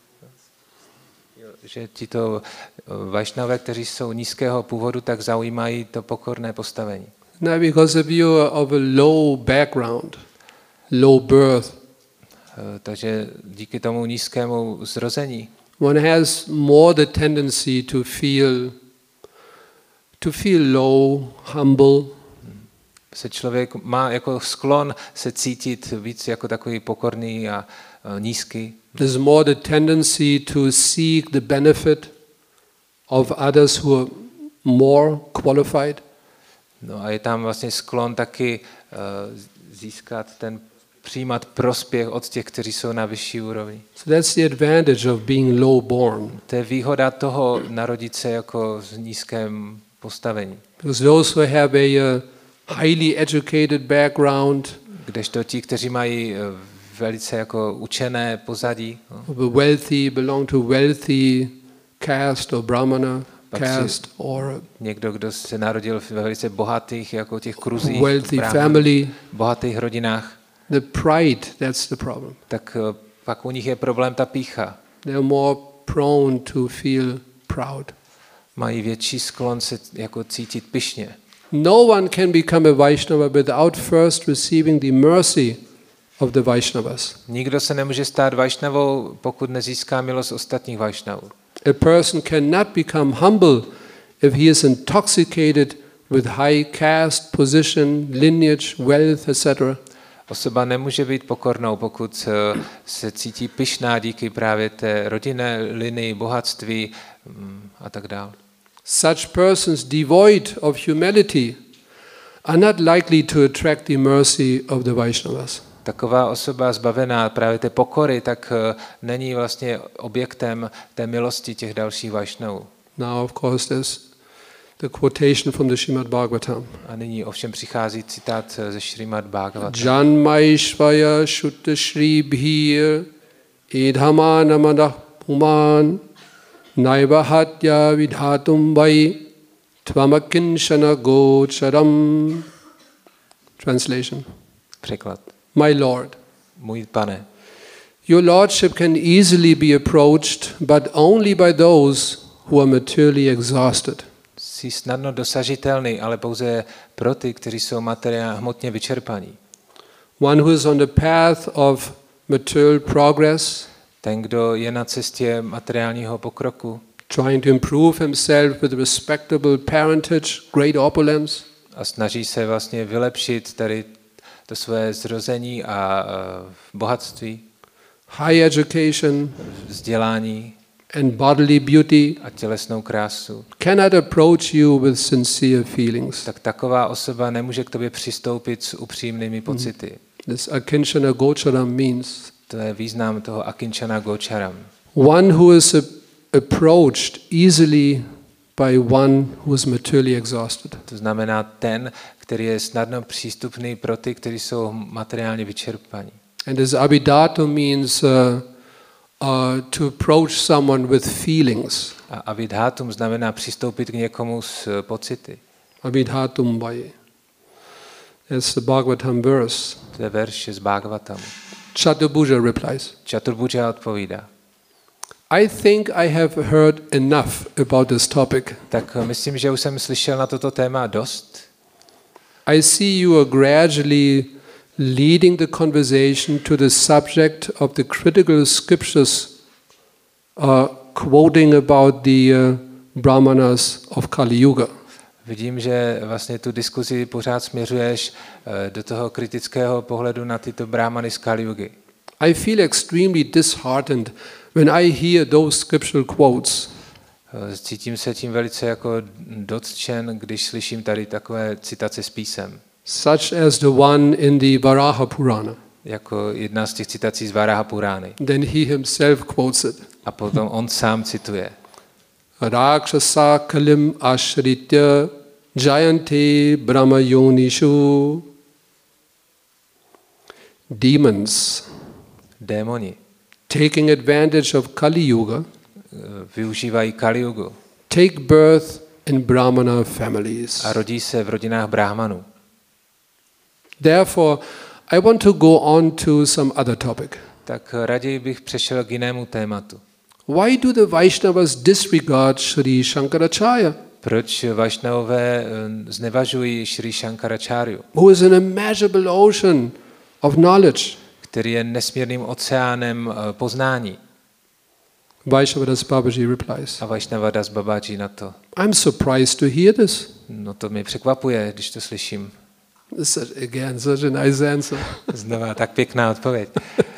Že tito vašnave, kteří jsou nízkého původu, tak zaujímají to pokorné postavení. Now, because if you are of a low background, low birth, Takže díky tomu nízkému zrození one has more the tendency to feel low, humble. se člověk má jako sklon se cítit víc jako takový pokorný a nízký. There's more the tendency to seek the benefit of others who are more qualified. No a je tam vlastně sklon taky přijímat prospěch od těch, kteří jsou na vyšší úrovni. So that's the advantage of being low born. To je výhoda toho narodit se jako v nízkém postavení. Because those who have a highly educated background, Kdežto ti, kteří mají velice jako učené pozadí, belong to wealthy caste or brahmana caste or někdo, kdo se narodil ve velice bohatých jako těch kruzích, wealthy family, bohatých rodinách, the pride, that's the problem. tak pak u nich je problém ta pýcha. They're more prone to feel proud. Mají větší sklon se jako cítit pyšně. No one can become a Vaishnava without first receiving the mercy of the Vaishnavas. Nikdo se nemůže stát Vaishnavou, pokud nezíská milost ostatních Vaishnavů. A person cannot become humble if he is intoxicated with high caste, position, lineage, wealth, etc. Osoba nemůže být pokornou, pokud se cítí pyšná díky právě té rodinné linii, bohatství a tak dále. Such persons devoid of humility are not likely to attract the mercy of the Vaishnavas. Taková osoba zbavená právě té pokory, tak není vlastně objektem té milosti těch dalších Vaishnavů. Now, of course, there's the quotation from the Srimad Bhagavatam. A nyní ovšem přichází citát ze Srimad Bhagavatam. Janmaishvaya Shutta Shri Bhir Idhamanamadah Puman Naiva Hatya Vidhatum Vai Tvamakinshana Gocharam. Translation. Překlad. My Lord, můj pane, your lordship can easily be approached, but only by those who are materially exhausted. jsi snadno dosažitelný, ale pouze pro ty, kteří jsou hmotně vyčerpaní. One who is on the path of material progress, Ten, kdo je na cestě materiálního pokroku trying to improve himself with respectable parentage, great opulence, a snaží se vlastně vylepšit tady to své zrození a bohatství, high education, vzdělání and bodily beauty, a tělesnou krásu, cannot approach you with sincere feelings. tak taková osoba nemůže k tobě přistoupit s upřímnými pocity. This Akinchana Gocharam means To je význam toho Akinchana Gocharam. one who is approached easily by one who is materially exhausted. To znamená ten, který je snadno přístupný pro ty, kteří jsou materiálně vyčerpaní. And this Abhidato means to approach someone with feelings. A avidhátum znamená přistoupit k někomu s pocity. Abhidhatum vai. That's the Bhagavatam verse. To je verš z Bhagavatamu. Chaturabhuja replies, Čaturbhuja odpovídá. I think I have heard enough about this topic. Tak myslím, že už jsem slyšel na toto téma dost. I see you are gradually leading the conversation to the subject of the critical scriptures quoting about the brahmanas of Kali Yuga. Vidím, že vlastně tu diskuzi pořád směřuješ do toho kritického pohledu na tyto brahmany z Kali Yugy. I feel extremely disheartened when I hear those scriptural quotes. Cítím se tím velice jako dotčen, když slyším tady takové citace z písem. Such as the one in the Varaha Purana. Jako jedna z těch citací z Varaha Purány. Then he himself quotes it. A potom on sám cituje. Rakshasa kalim ashritya jayanti brahma yonishu. Demons Démoni taking advantage of Kali Yuga využívají Kali Yugu take birth in Brahmana families. a rodí se v rodinách brahmanů. Therefore, I want to go on to some other topic. Tak raději bych přešel k jinému tématu. Why do the Vaishnavas disregard Sri Shankaracharya, Proč Vaishnavové znevažují Sri Shankaracharyu, who is an immeasurable ocean of knowledge? který je nesmírným oceánem poznání? Vaishnavadas Babaji replies, A Vaishnavadas Babaji na to. I'm surprised to hear this. No to mě překvapuje, když to slyším. Again, such a nice answer. Znova tak pěkná odpověď.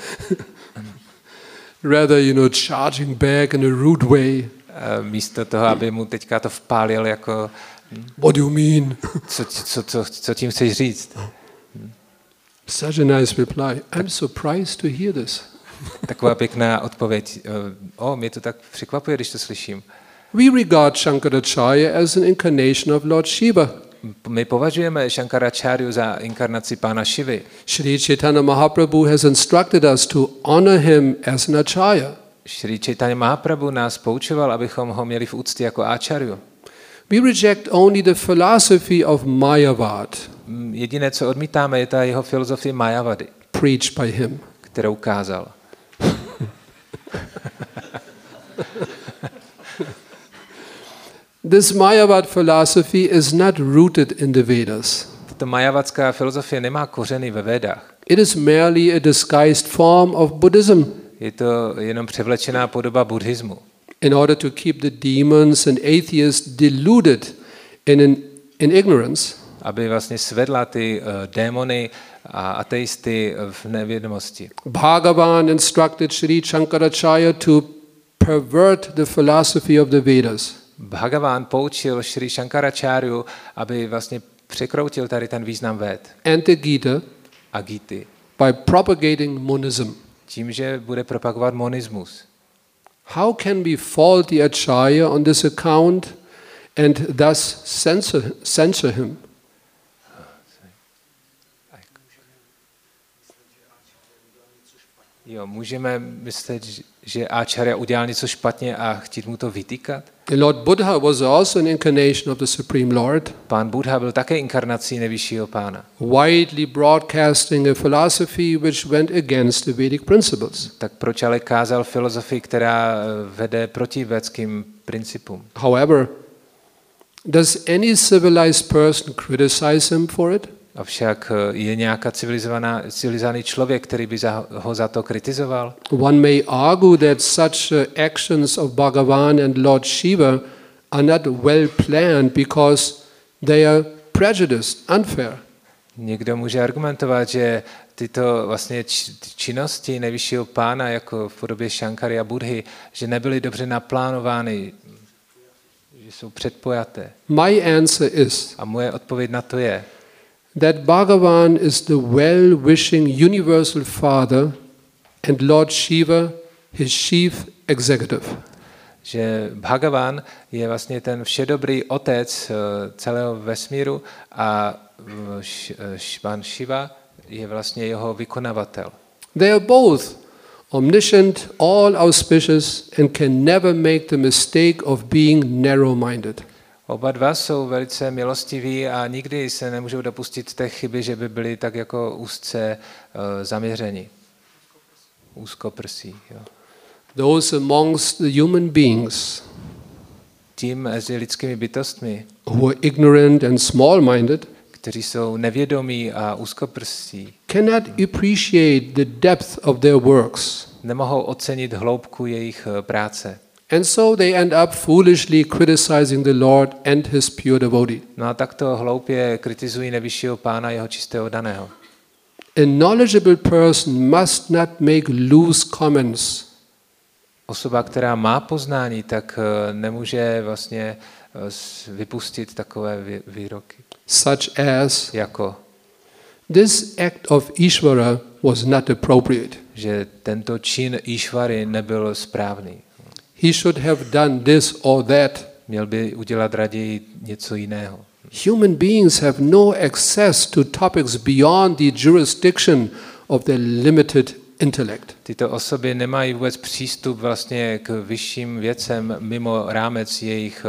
Rather, charging back in a rude way. Místo toho, aby mu teďka to vpálil jako What do you mean? co tím chceš říct? Such a nice reply. I'm surprised to hear this. Taková pěkná odpověď. Mě to tak překvapuje, když to slyším. We regard Shankaracharya as an incarnation of Lord Shiva. My považujeme Shankaracharyu za inkarnaci pána Šivy. Sri Chaitanya Mahaprabhu has instructed us to honor him as an acharya. Sri Chaitanya Mahaprabhu nás poučoval, abychom ho měli v úctě jako acharyu. We reject only the philosophy of Mayavad, Jediné, co odmítáme, je ta jeho filozofie Mayavady, preached by him. kterou kázal. This Mayavad philosophy is not rooted in the Vedas. Tato Mayavadská filozofie nemá kořeny ve Védách. It is merely a disguised form of Buddhism Je to jenom převlečená podoba buddhismu. in order to keep the demons and atheists deluded in ignorance. Aby vlastně svedla ty démony a ateisty v nevědomosti. Bhagavan instructed Sri Shankaracharya to pervert the philosophy of the Vedas. Bhagavan poučil Sri Shankaracharyu, aby vlastně překroutil tady ten význam Véd And the Gita a Gity, by propagating monism. tím, že bude propagovat monismus. How can we fault the Acharya on this account and thus censor him? Můžeme myslet, že Acharya udělal něco špatně a chtít mu to vytýkat? Lord Buddha was also an incarnation of the Supreme Lord, Pán Buddha byl také inkarnací nejvyššího pána. widely broadcasting a philosophy which went against the Vedic principles. Tak proč ale kázal filozofii, která vede proti védským principům? However, does any civilized person criticize him for it? Avšak je nějaká civilizovaný člověk, který by ho za to kritizoval? One may argue that such actions of Bhagavan and Lord Shiva are not well planned because they are prejudiced, unfair. Někdo může argumentovat, že tyto vlastně činnosti nejvyššího pána, jako v podobě Shankary a Buddhy, že nebyly dobře naplánovány, že jsou předpojaté. My answer is A moje odpověď na to je, that Bhagavan is the well-wishing universal father and Lord Shiva his chief executive. že Bhagavan je vlastně ten všedobrý otec celého vesmíru a pán Shiva je vlastně jeho vykonavatel. They are both omniscient, all auspicious, and can never make the mistake of being narrow-minded. Oba dva jsou velice milostiví a nikdy se nemůžou dopustit té chyby, že by byli tak jako úzce zaměřeni. Úzkoprsí. Jo. Those amongst the human beings Tím mezi lidskými bytostmi, who are ignorant and small-minded kteří jsou nevědomí a úzkoprsí, cannot appreciate the depth of their works. nemohou ocenit hloubku jejich práce. And so they end up foolishly criticizing the Lord and his pure devotee. No a takto hloupě kritizují nejvyššího pána, jeho čistého daného. A knowledgeable person must not make loose comments. Osoba, která má poznání, tak nemůže vlastně vypustit takové výroky. Such as, Jako, this act of Ishvara was not appropriate. že tento čin Išvary nebyl správný. He should have done this or that. Měl by udělat raději něco jiného. Human beings have no access to topics beyond the jurisdiction of their limited intellect. Tyto osoby nemají vůbec přístup vlastně k vyšším věcem mimo rámec jejich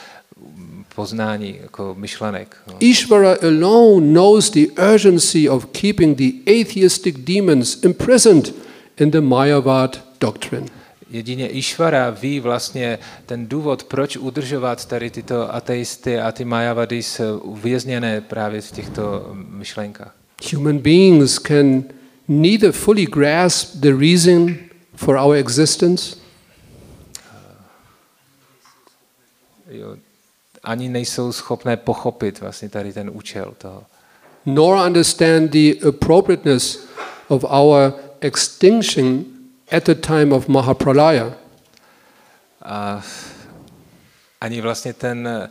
poznání, jako myšlenek. Ishvara alone knows the urgency of keeping the atheistic demons imprisoned in the Mayavad doctrine. Jedině Išvara ví vlastně ten důvod, proč udržovat tady tyto ateisty a ty Mayavady uvězněné právě v těchto myšlenkách. Human beings can neither fully grasp the reason for our existence, Ani nejsou schopné pochopit vlastně tady ten účel toho. nor understand the appropriateness of our extinction at the time of Mahapralaya. A ani vlastně ten,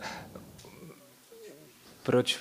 proč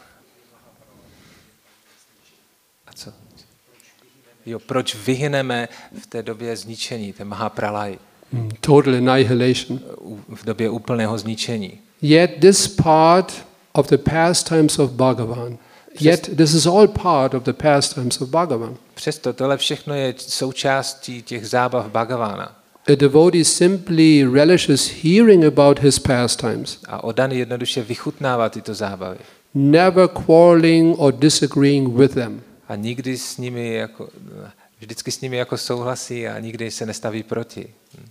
vyhyneme v té době zničení, té Mahapralaya, Total annihilation. v době úplného zničení. Yet this part of the pastimes of Bhagavan, this is all part of the pastimes of Bhagavan. Přesto tohle všechno je součástí těch zábav Bhagavana. A devotee simply relishes hearing about his pastimes, A oddaný jednoduše vychutnává tyto zábavy. never quarreling or disagreeing with them. A nikdy s nimi vždycky s nimi jako souhlasí a nikdy se nestaví proti.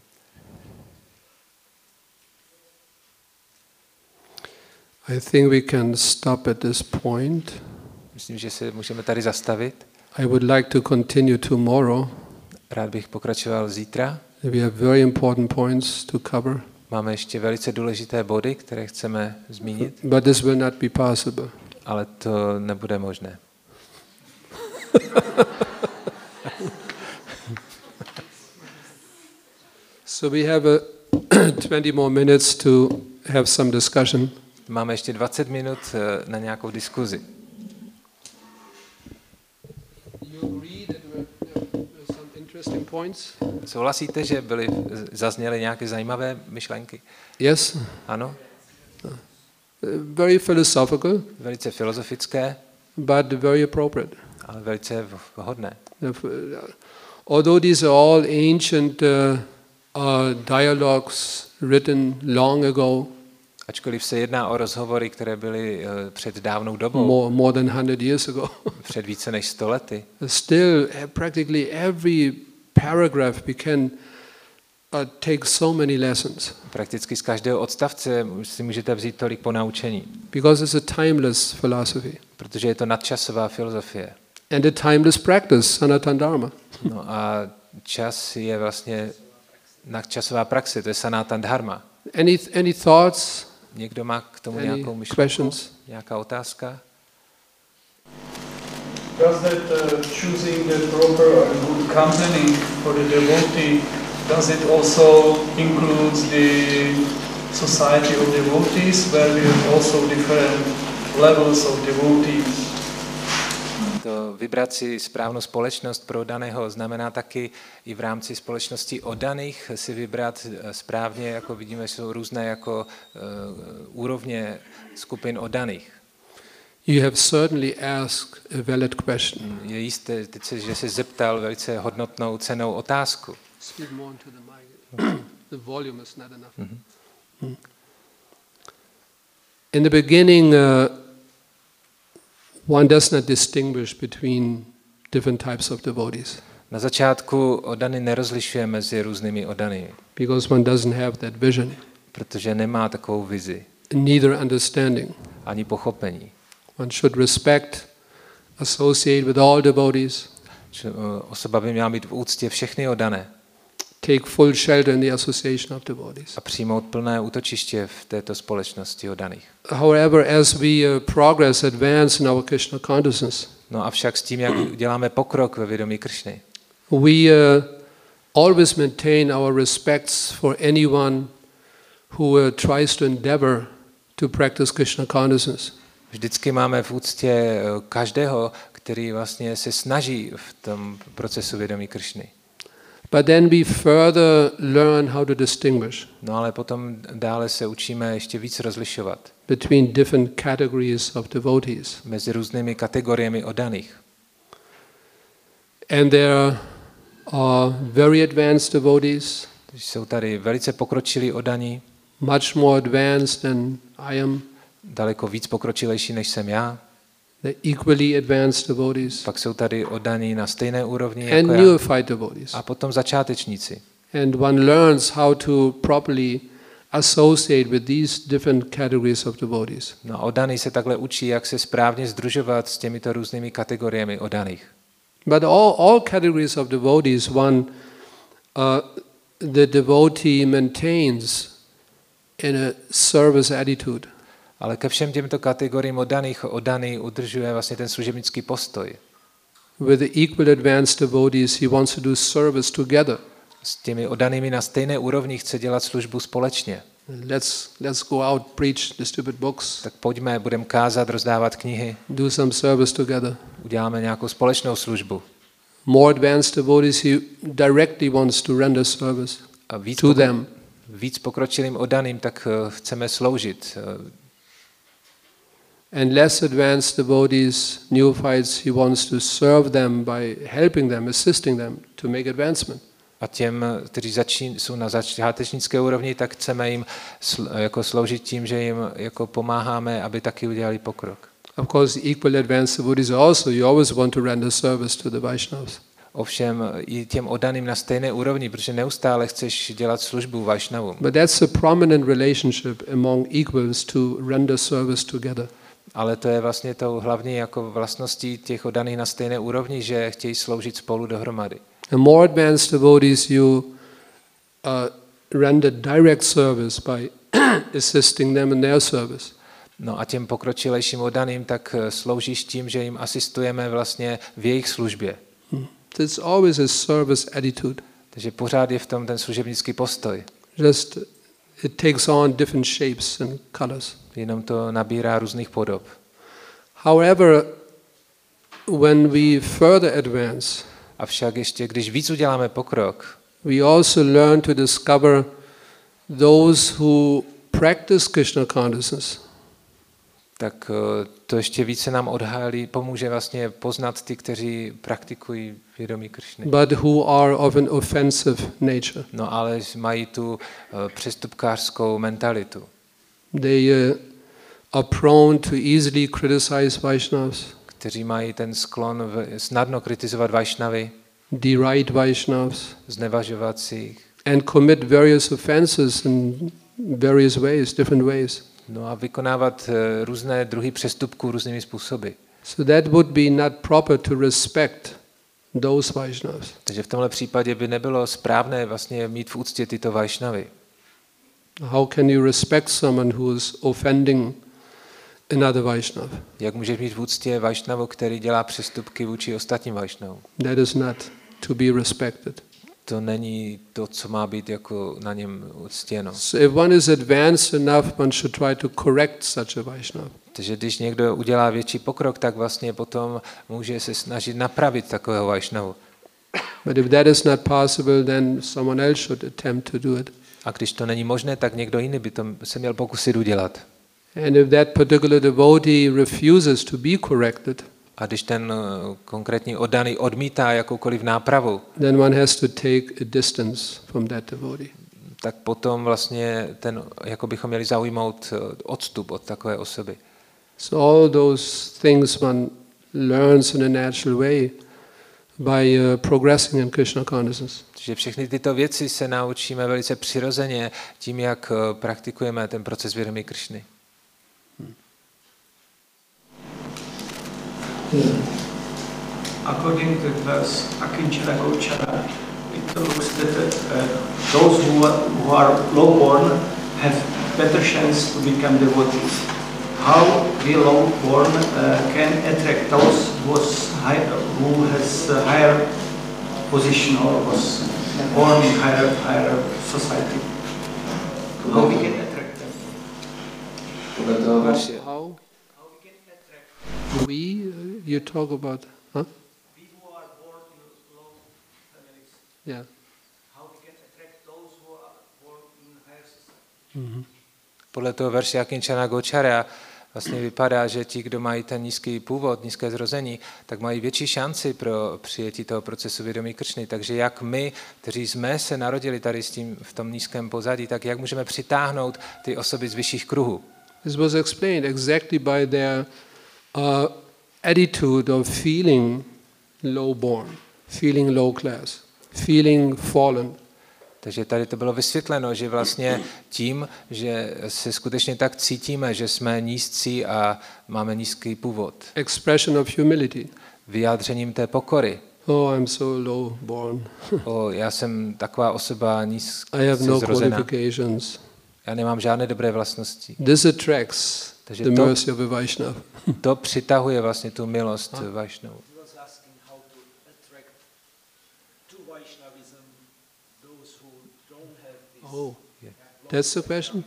I think we can stop at this point. Myslím, že se můžeme tady zastavit. I would like to continue tomorrow. Rád bych pokračoval zítra. We have very important points to cover. Máme ještě velice důležité body, které chceme zmínit, But this will not be possible. ale to nebude možné. So we have 20 more minutes to have some discussion. Máme ještě 20 minut na nějakou diskuzi. You agree that there were some interesting points? Souhlasíte, že zazněly nějaké zajímavé myšlenky? Yes. Ano? Very philosophical, Velice filozofické, but very appropriate. ale velice vhodné. Although these are all ancient dialogues written long ago, ačkoliv se jedná o rozhovory, které byly před dávnou dobou, more than 100 years ago. před více než 100 lety, Still, practically every paragraph we can take so many lessons. prakticky z každého odstavce si můžete vzít tolik ponaučení, Because it's a timeless philosophy. protože je to nadčasová filozofie. And a timeless practice, Sanatana Dharma. No a čas je vlastně nadčasová praxe, to je Sanatana Dharma. Any thoughts? Někdo má k tomu Any nějakou myšlenku? questions? Nějaká otázka? Does that choosing the proper or good company for the devotee, does it also include the society of devotees, where we have also different levels of devotees? To vybrat si správnou společnost pro daného znamená taky i v rámci společnosti oddaných si vybrat správně, jako vidíme, jsou různé jako úrovně skupin oddaných. You have certainly asked a valid question. Je jisté, že se zeptal velice hodnotnou cenou otázku. Speak more into the mic. The volume is not enough. In the beginning, one does not distinguish between different types of devotees Na začátku oddany nerozlišuje mezi různými oddanými, because one doesn't have that vision, protože nemá takovou vizi neither understanding. ani pochopení. One should respect, associate with all devotees, Osoba by měla mít v úctě všechny oddané take full shelter in the association of devotees. a přijmout plné útočiště v této společnosti oddaných. However, as we progress, advance in our Krishna consciousness, No avšak s tím, jak děláme pokrok ve vědomí Kršny, we always maintain our respects for anyone who tries to endeavor to practice Krishna consciousness. vždycky máme v úctě každého, který vlastně se snaží v tom procesu vědomí Kršny. But then we further learn how to distinguish No ale potom dále se učíme ještě víc rozlišovat between different categories of devotees. mezi různými kategoriemi oddaných. And there are very advanced devotees, Jsou tady velice pokročilí oddaní, much more advanced than I am. daleko víc pokročilejší než jsem já. The equally advanced devotees Pak jsou tady oddaní na stejné úrovni and jako já. neophyte devotees. A potom začátečníci. And one learns how to properly associate with these different categories of devotees. No a oddaný se takhle učí, jak se správně sdružovat s těmito různými kategoriemi oddaných. But all categories of devotees, the devotee maintains in a service attitude. Ale ke všem těmto kategoriím oddaný udržuje vlastně ten služebnický postoj. With the equal advanced devotees, he wants to do service together. S těmi oddanými na stejné úrovni chce dělat službu společně. Let's go out, preach, distribute books, Tak pojďme, budeme kázat, rozdávat knihy, do some service together. uděláme nějakou společnou službu. More advanced devotees, he directly wants to render service A to them. víc pokročilým oddaným, tak chceme sloužit. And less advanced devotees, neophytes, he wants to serve them by helping them, assisting them to make advancement. A těm, kteří jsou na začátečnické úrovni, tak chceme jim jako sloužit tím, že jim jako pomáháme, aby taky udělali pokrok. Of course, the equally advanced devotees also, you always want to render service to the Vaishnavas. Ovšem i těm oddaným na stejné úrovni, protože neustále chceš dělat službu Vaishnavům. But that's a prominent relationship among equals to render service together. Ale to je vlastně tou hlavní jako vlastností těch oddaných na stejné úrovni, že chtějí sloužit spolu dohromady. And more advanced devotees, you render direct service by assisting them in their service. No a těm pokročilejším oddaným tak sloužíš tím, že jim asistujeme vlastně v jejich službě. It's always a service attitude. Takže pořád je v tom ten služebnický postoj. Just it takes on different shapes and colors. Jenom to nabírá různých podob. However, when we further advance, Avšak ještě, když víc uděláme pokrok, we also learn to discover those who practice Krishna consciousness tak to ještě více nám odhalí, pomůže vlastně poznat ty, kteří praktikují vědomí Kršny. but who are of an offensive nature. No ale mají tu přestupkářskou mentalitu. They are prone to easily criticize Vaishnavas, Kteří mají ten sklon snadno kritizovat Vajšnavy, deride Vaishnavas, znevažovat si jich. and commit various offenses in various ways, different ways. No a vykonávat různé druhy přestupků různými způsoby. So that would be not proper to respect those Vaishnavas. Takže v tomhle případě by nebylo správné vlastně mít v úctě tyto Vajšnavy. How can you respect someone who is offending another Vaishnav? Jak můžeš mít v úctě Vajšnavu, který dělá přestupky vůči ostatním Vajšnavům? That is not to be respected. To není to, co má být jako na něm uctěno. So if one is advanced enough, one should try to correct such a Vaishnav. Takže když někdo udělá větší pokrok, tak vlastně potom může se snažit napravit takového Vajšnavu. But if that is not possible, then someone else should attempt to do it. A když to není možné, tak někdo jiný by to se měl pokusit udělat. And if that particular devotee refuses to be corrected, A když ten konkrétní oddaný odmítá jakoukoliv nápravu, then one has to take a distance from that devotee. tak potom vlastně jako bychom měli zaujmout odstup od takové osoby. So all those things one learns in a natural way by progressing in Krishna consciousness. Takže všechny tyto věci se naučíme velice přirozeně tím, jak praktikujeme ten proces vědomí Kršny. According to the verse Akinchana Gochara, it looks that those who are low-born have better chance to become devotees. How the low-born can attract those who has a higher position or was born in higher society? How we can attract them? How we you talk about, huh? We who are born in low families, Yeah. how we can attract those who are born in higher society? Podle toho verše Akinchana Gochara vlastně vypadá, že ti, kdo mají ten nízký původ, nízké zrození, tak mají větší šanci pro přijetí toho procesu vědomí Kršny. Takže jak my, kteří jsme se narodili tady s tím v tom nízkém pozadí, tak jak můžeme přitáhnout ty osoby z vyšších kruhů? This was explained exactly by their attitude of feeling low-born, feeling low class, feeling fallen. Takže tady to bylo vysvětleno, že vlastně tím, že se skutečně tak cítíme, že jsme nízcí a máme nízký původ. Expression of humility. Vyjádřením té pokory. Oh, I'm so low-born. Já jsem taková osoba nízce I have no zrozená. qualifications. Já nemám žádné dobré vlastnosti. This attracts Takže the mercy of a Vaishnava. To přitahuje vlastně tu milost Vaishnavu. He was asking how to attract to Vaishnavism those who don't have this. Oh, that's the question?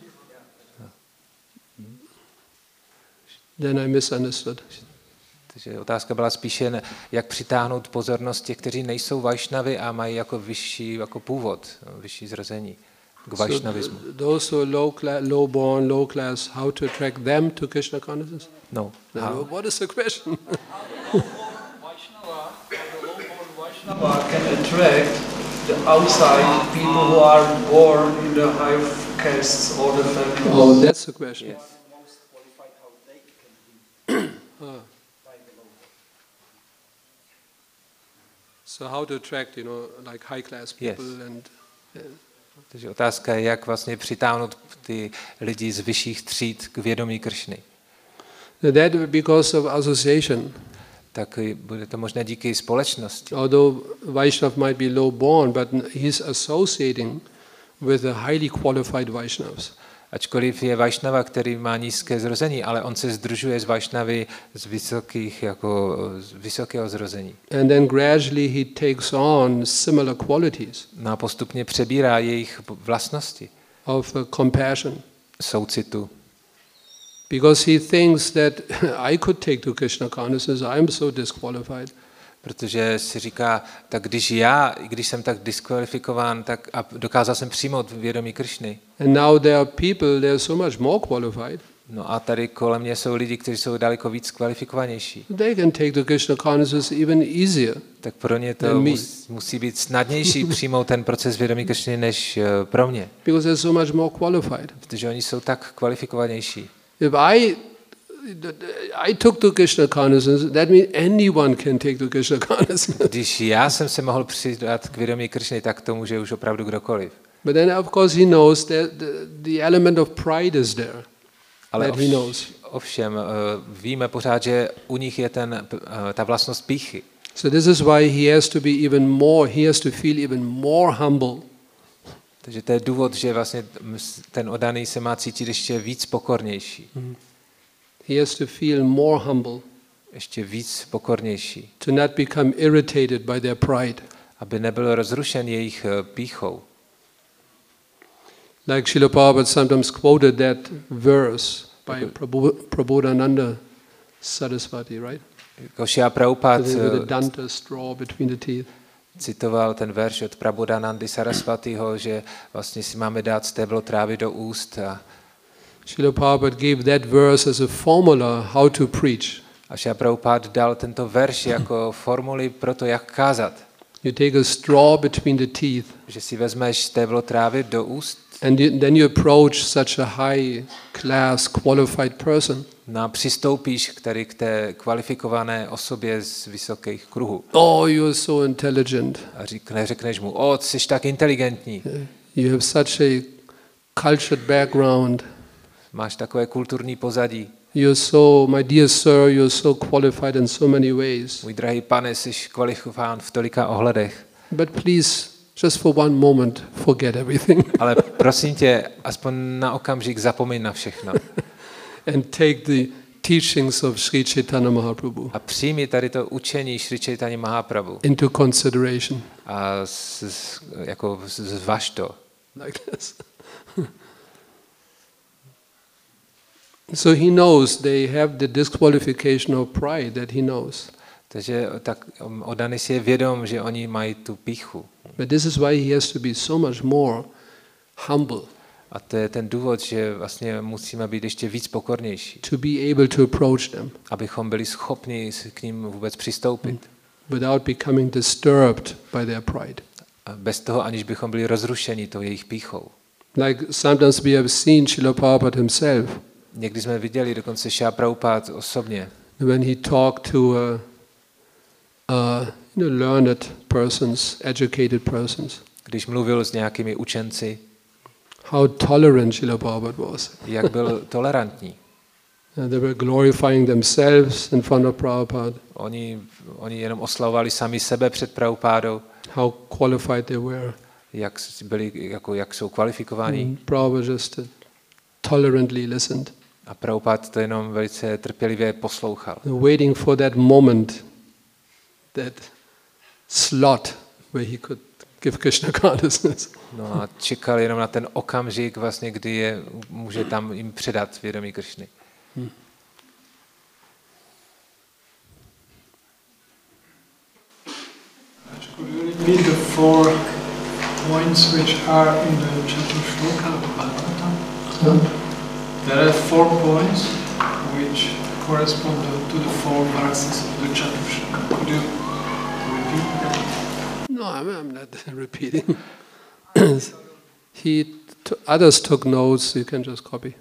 Then I misunderstood. Takže otázka byla spíše, jak přitáhnout pozornost těch, kteří nejsou Vaishnavy a mají jako vyšší jako původ, vyšší zrození k Vaishnavismu. So those who are low-born, low class, how to attract them to Krishna consciousness? No. No, what is the question? Vaishnava can attract the outside people who are born in the high castes or the families. Oh, that's the question. Yes. Most qualified how they can be by the law. So how to attract, like high-class people Yes. and Takže otázka je, jak vlastně přitáhnout ty lidi z vyšších tříd k vědomí Kršny. that because of association. Tak bude to možné díky společnosti. Although Vaishnav might be low-born, but he's associating with the highly qualified Vaishnavas. Ačkoliv je Vaishnava, který má nízké zrození, ale on se sdružuje s Vaishnavy z vysokého zrození. And then gradually he takes on similar qualities No a postupně přebírá jejich vlastnosti, of compassion. soucitu. Because he thinks that I could take to Krishna consciousness, I am so disqualified. Protože si říká, tak když jsem tak diskvalifikován, tak a dokázal jsem přijmout vědomí Kršny. And now there are people, they are so much more qualified. No a tady kolem mě jsou lidi, kteří jsou daleko víc kvalifikovanější. They can take the Krishna consciousness even easier. Tak pro ně to musí být snadnější přijmout ten proces vědomí Kršny než pro mě. Because they're so much more qualified. Protože oni jsou tak kvalifikovanější. If I took the Krishna consciousness, that means anyone can take the Krishna consciousness. Když já jsem se mohl přidat k vědomí Kršny, tak to může už opravdu kdokoliv. But then of course he knows that the element of pride is there. Ale that he knows. Ovšem víme pořád, že u nich je ta vlastnost pýchy. So this is why he has to be even more, he has to feel even more humble. Takže to je důvod, že vlastně ten oddaný se má cítit ještě víc pokornější. He has to feel more humble. Ještě víc pokornější. To not become irritated by their pride. Aby nebyl rozrušen jejich pýchou. Like Srila Prabhupada sometimes quoted that verse by Prabodhananda Saraswati, right? Jako Srila Prabhupada with the danta straw between the teeth. Citoval ten verš od Prabodhanandy Saraswatiho, že vlastně si máme dát stéblo trávy do úst. Srila Prabhupada gave that verse as a formula how to preach. A Srila Prabhupada dal tento verš jako formuli pro to, jak kázat. You take a straw between the teeth. Že si vezmeš stéblo trávy do úst. And then you approach such a high class qualified person. No a přistoupíš k té kvalifikované osobě z vysokých kruhů. Oh, you're so intelligent. A řekneš mu, jsi tak inteligentní. You have such a cultured background. Máš takové kulturní pozadí. You're so, my dear sir, you're so qualified in so many ways. Můj drahý pane, jsi kvalifikován v tolika ohledech. But please, just for one moment, forget everything. Ale prosím tě, aspoň na okamžik zapomeň na všechno. And take the teachings of Sri Chaitanya Mahaprabhu. A přijmi tady to učení Sri Chaitanya Mahaprabhu. Into consideration. A zvaž to. Like this. So he knows they have the disqualification of pride that he knows. Takže tak oddaný si je vědom, že oni mají tu pýchu. But this is why he has to be so much more humble. A to je ten důvod, že vlastně musíme být ještě víc pokornější. To be able to approach them. Abychom byli schopni k ním vůbec přistoupit. Without becoming disturbed by their pride. A bez toho, aniž bychom byli rozrušeni tou jejich pýchou. Like sometimes we have seen Srila Prabhupada himself. Někdy jsme viděli dokonce Srila Prabhupada osobně. When he talked to learned persons, educated persons. Když mluvil s nějakými učenci. How tolerant Srila Prabhupada was. Jak byl tolerantní. They were glorifying themselves in front of Prabhupada. Oni jenom oslavovali sami sebe před Prabhupádou. How qualified they were. Jak jsou kvalifikovaní. Prabhupada just tolerantly listened. A Prabhupada to jenom velice trpělivě poslouchal. Waiting for that moment, that slot where he could give Krishna consciousness. No a čekal jenom na ten okamžik, vlastně, kdy může tam jim předat vědomí Kršny. Could you repeat the 4 points which are in the Chaturshloka of Bhagavatam? There are 4 points which correspond to the 4 verses of the Chaturshloka. Could you repeat them? No, I'm not repeating. Others took notes, you can just copy.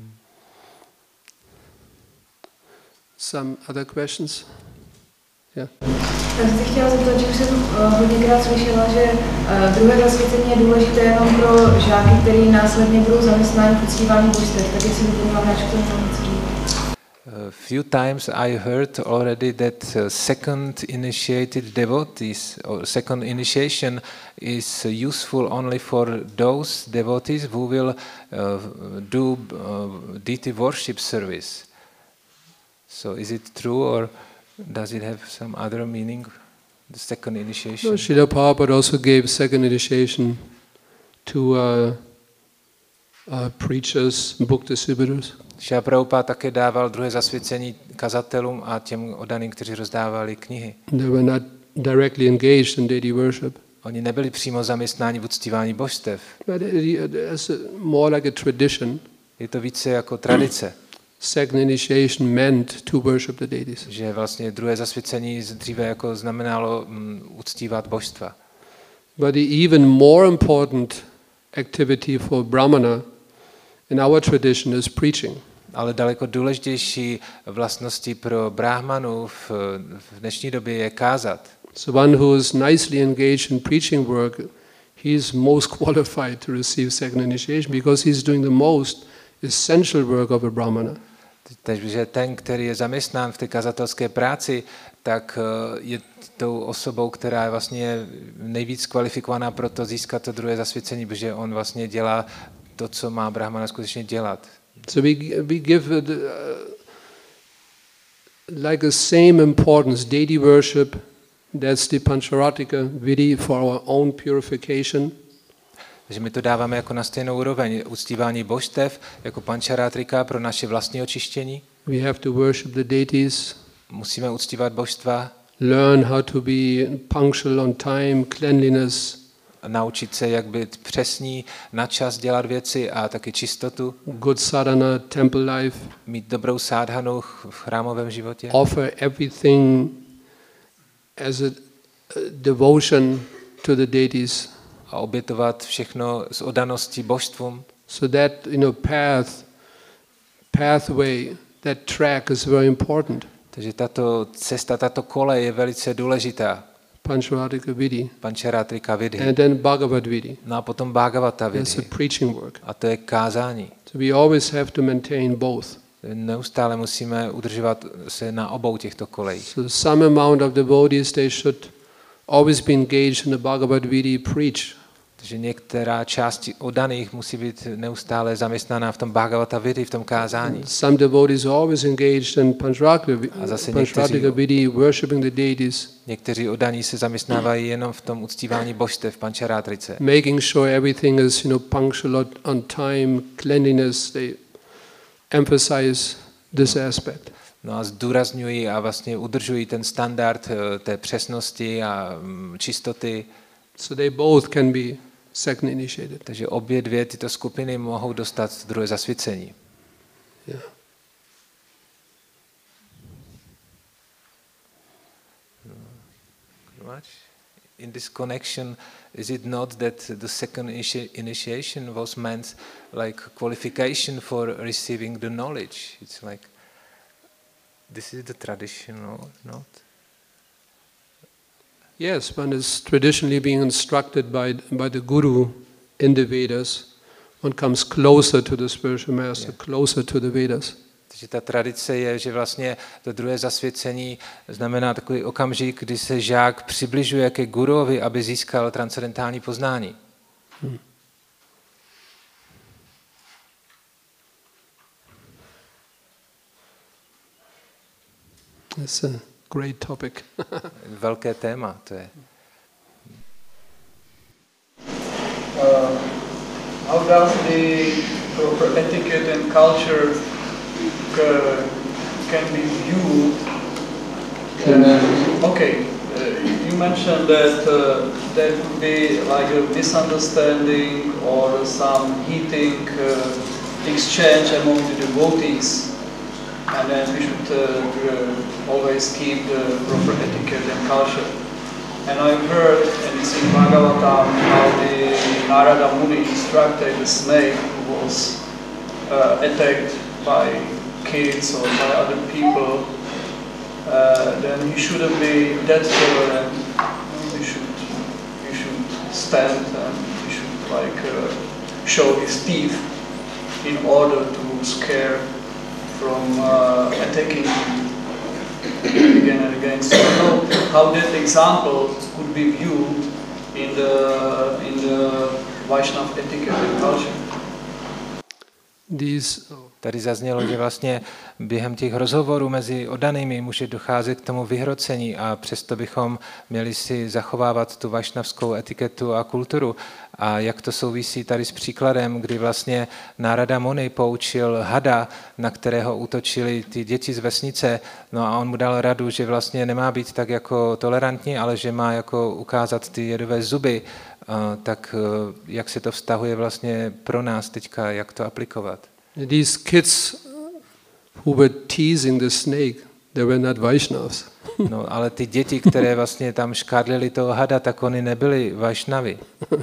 Some other questions? Yeah. Já jsem se chtěla zeptat, že už jsem hodněkrát slyšela, že druhé zasvěcení je důležité jenom pro žáky, kteří následně budou zaměstnáni v uctívání božstev. Tak jestli by měla k tomu něco říct. Few times I heard already that second initiated devotees or second initiation is useful only for those devotees who will do deity worship service. So is it true or does it have some other meaning, the second initiation? No, Srila Prabhupada also gave second initiation to preachers, book distributors. Srila Prabhupada také dával druhé zasvěcení kazatelům a těm oddaným, kteří rozdávali knihy. They were not directly engaged in deity worship. Oni nebyli přímo zaměstnáni v uctívání božstev. But it's more like a tradition. Je to více jako tradice. second initiation meant to worship the deities. Že vlastně druhé zasvěcení dříve jako znamenalo uctívat božstva. But the even more important activity for Brahmana in our tradition is preaching. Ale daleko důležitější vlastností pro brahmanu v dnešní době je kázat. So one who is nicely engaged in preaching work, he is most qualified to receive second initiation because he's doing the most essential work of a Brahmana. Takže ten, který je zaměstnán v té kazatelské práci, tak je tou osobou, která je vlastně nejvíc kvalifikovaná pro to získat to druhé zasvěcení, protože on vlastně dělá to, co má brahmana skutečně dělat. So we give it like the same importance, deity worship, that's the Pancharatika Vidhi for our own purification. Takže my to dáváme jako na stejnou úroveň uctívání božstev, jako Pancharatrika pro naše vlastní očištění. We have to worship the deities. Musíme uctívat božstva. Learn how to be punctual on time, cleanliness. Naučit se, jak být přesní, na čas dělat věci a taky čistotu. Good sadhana, temple life. Mít dobrou sádhanu v chrámovém životě. Offer everything as a devotion to the deities. A obětovat všechno s oddaností božstvům. So that pathway, that track is very important. Takže tato cesta, tato kolej je velice důležitá. Pancharatika Vidhi. Pancharatrika Vidhi. And then Bhagavad Vidhi. No a potom Bhagavata That's Vidhi. a preaching work. A to je kázání. So we always have to maintain both. Neustále musíme udržovat se na obou těchto kolejích. So some amount of devotees, they should always be engaged in the Bhagavad Vidhi preach. Takže některá část oddaných musí být neustále zaměstnaná v tom Bhagavata Vidhi, v tom kázání. Some devotees are always engaged in Pancharatika Vidhi, worshipping the deities. Někteří oddaní se zaměstnávají jenom v tom uctívání božstev v Pancharatrice. Making sure everything is, punctual on time, cleanliness. They emphasize this aspect. No a zdůrazňují a vlastně udržují ten standard té přesnosti a čistoty. So they both can be second initiated. Takže obě dvě tyto skupiny mohou dostat druhé zasvěcení. Yeah. In this connection, is it not that the second initiation was meant like qualification for receiving the knowledge? It's like this is the tradition, or not? Yes, one is traditionally being instructed by the Guru in the Vedas. One comes closer to the spiritual master, closer to the Vedas. Takže ta tradice je, že vlastně to druhé zasvěcení znamená takový okamžik, kdy se žák přibližuje ke guruovi, aby získal transcendentální poznání. It's a great topic. Velké téma to je. How does the proper etiquette and culture can be viewed? You mentioned that there could be like a misunderstanding or some heating exchange among the devotees, and then we should always keep the proper etiquette and culture. And I've heard, and it's in Bhagavatam, how the Narada Muni instructed the snake who was attacked by kids or by other people, then he shouldn't be that tolerant. He should stand and he should show his teeth in order to scare from attacking him again and again. So how that example could be viewed in the Vaishnava etiquette and culture. Tady zaznělo, že vlastně během těch rozhovorů mezi oddanými může docházet k tomu vyhrocení a přesto bychom měli si zachovávat tu vašnavskou etiketu a kulturu. A jak to souvisí tady s příkladem, kdy vlastně Narada Muni poučil hada, na kterého útočili ty děti z vesnice, no a on mu dal radu, že vlastně nemá být tak jako tolerantní, ale že má jako ukázat ty jedové zuby, tak jak se to vztahuje vlastně pro nás teďka, jak to aplikovat? These kids who were teasing the snake, they were not Vaishnavas. No, ale ty děti, které vlastně tam škádlili toho hada, tak oni nebyli Vaishnavy.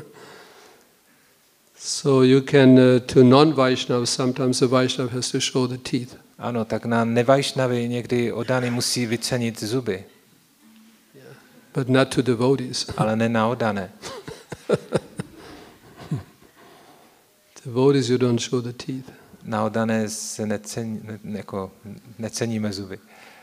So you can, to non-Vaishnavas, sometimes the Vaishnava has to show the teeth. Ano, tak na nevajšnavy někdy oddaný musí vycenit zuby, But not to devotees. ale ne na oddané. Devotees, you don't show the teeth. Na oddané se neceníme zuby.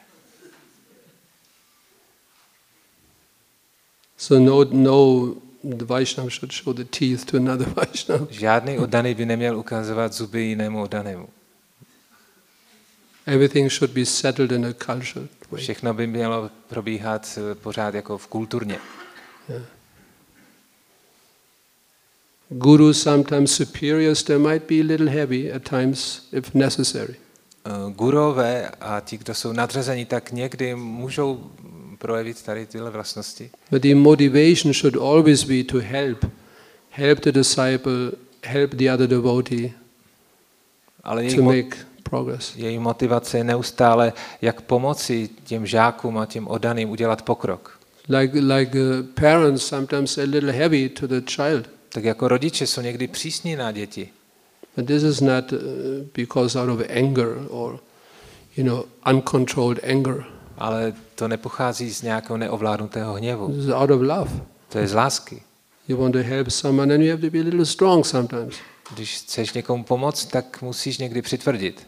So no, the Vaishnava should show the teeth to another Vaishnava. Žádný oddaný by neměl ukazovat zuby jinému oddanému. Everything should be settled in a cultural way. Všechno by mělo probíhat pořád jako v kulturně. Yeah. Gurus, sometimes superiors, they might be a little heavy at times if necessary. Gurové a ti, kdo jsou nadřazení, tak někdy můžou projevit tady tyhle vlastnosti. But the motivation should always be to help the disciple, help the other devotee to make progress. Její motivace je neustále, jak pomoci těm žákům a těm oddaným udělat pokrok. Like parents sometimes a little heavy to the child. Tak jako rodiče jsou někdy přísní na děti. But this is not because out of anger or, uncontrolled anger. Ale to nepochází z nějakého neovládnutého hněvu. This is out of love. To je z lásky. You want to help someone and you have to be a little strong sometimes. Když chceš někomu pomoct, tak musíš někdy přitvrdit.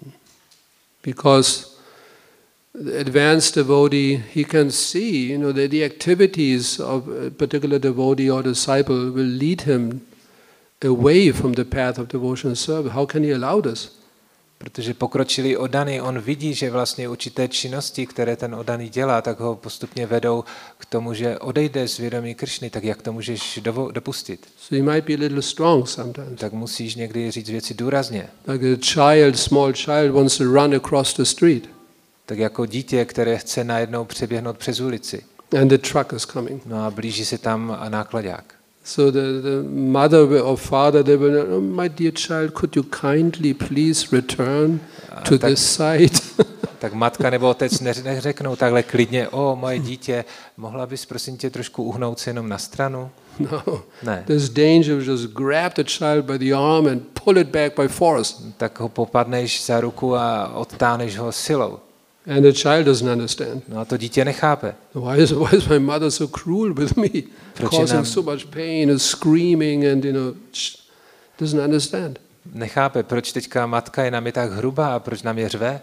Because the advanced devotee, he can see, that the activities of a particular devotee or disciple will lead him away from the path of devotional service. How can he allow this? Protože pokročilý oddaný, on vidí, že vlastně určité činnosti, které ten oddaný dělá, tak ho postupně vedou k tomu, že odejde z vědomí Krišny, tak jak to můžeš dopustit? So he might be a little strong sometimes. Tak musíš někdy říct věci důrazně. Like small child wants to run across the street. Tak jako dítě, které chce najednou přeběhnout přes ulici. And the truck is coming. No a blíží se tam náklaďák. So the mother or father, they will, oh, my dear child, could you kindly please return to this side? Tak matka nebo otec neřeknou takhle klidně, moje dítě, mohla bys prosím tě trošku uhnout se jenom na stranu? No. Ne. There's danger, just grab the child by the arm and pull it back by force. Tak ho popadneš za ruku a odtáneš ho silou. And the child doesn't understand. No a to dítě nechápe. Why is my mother so cruel with me? Causing so much pain and screaming and doesn't understand. Nechápe, proč teďka matka je na mě tak hrubá a proč na mě řve.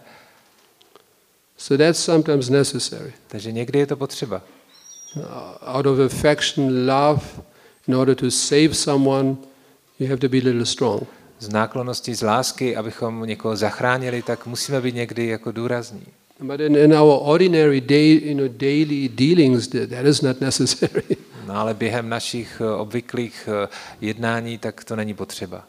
So that's sometimes necessary. Takže někdy je to potřeba. Out of affection, love, in order to save someone, you have to be a little strong. Z náklonnosti, z lásky, abychom někoho zachránili, tak musíme být někdy jako důrazní. But in our ordinary daily dealings, that is not necessary. No ale během našich obvyklých jednání, tak to není potřeba.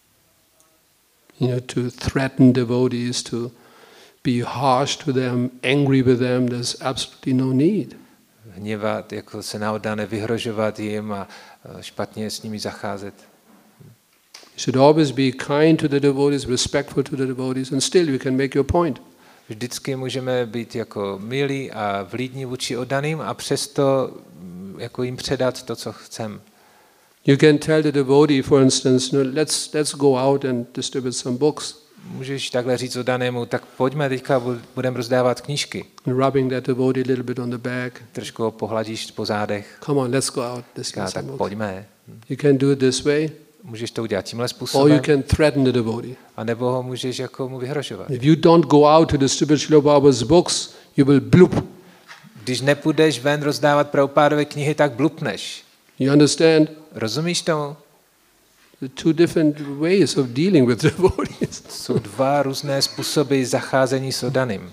To threaten devotees, to be harsh to them, angry with them, there's absolutely no need. Hněvat, jako se naoddané, vyhrožovat jim a špatně s nimi zacházet. You should always be kind to the devotees, respectful to the devotees, and still you can make your point. Vždycky můžeme být jako milí a vlídní vůči oddaným a přesto jako jim předat to, co chceme. You can tell the devotee, for instance, let's go out and distribute some books. Můžeš takhle říct oddanému, tak pojďme teďka, budeme rozdávat knížky. Rubbing that devotee a little bit on the back. Trošku ho pohladíš po zádech. Come on, let's go out. Distribute Tak some pojďme. You can do it this way. Můžeš to udělat tímhle Or způsobem. you can threaten the devotee. A nebo ho můžeš jako mu vyhrožovat. If you don't go out to distribute Srila Prabhupada's books, you will bloop. Když nepůjdeš ven rozdávat Prabhupádovy knihy, tak blupneš. You understand? Rozumíš tomu? The two different ways of dealing with devotees. Jsou dva různé způsoby zacházení s oddaným.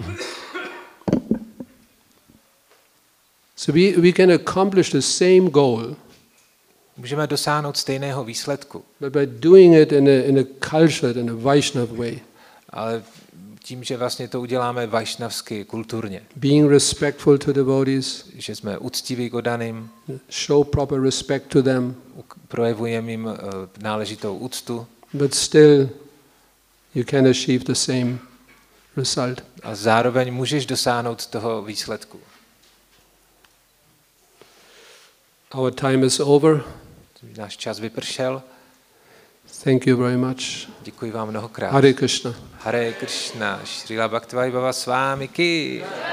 So we can accomplish the same goal. Můžeme dosáhnout stejného výsledku. But by doing it in a cultured, in a Vaishnava way. Ale tím, že vlastně to uděláme vajšnavsky, kulturně. Being respectful to devotees. Že jsme úctiví k oddaným. Show proper respect to them. Projevujeme jim náležitou úctu. But still, you can achieve the same result. A zároveň můžeš dosáhnout toho výsledku. Our time is over. Náš čas vypršel. Thank you very much. Děkuji vám mnohokrát. Hare Krishna. Hare Krishna. Šrila Bhaktivinoda Swami ki.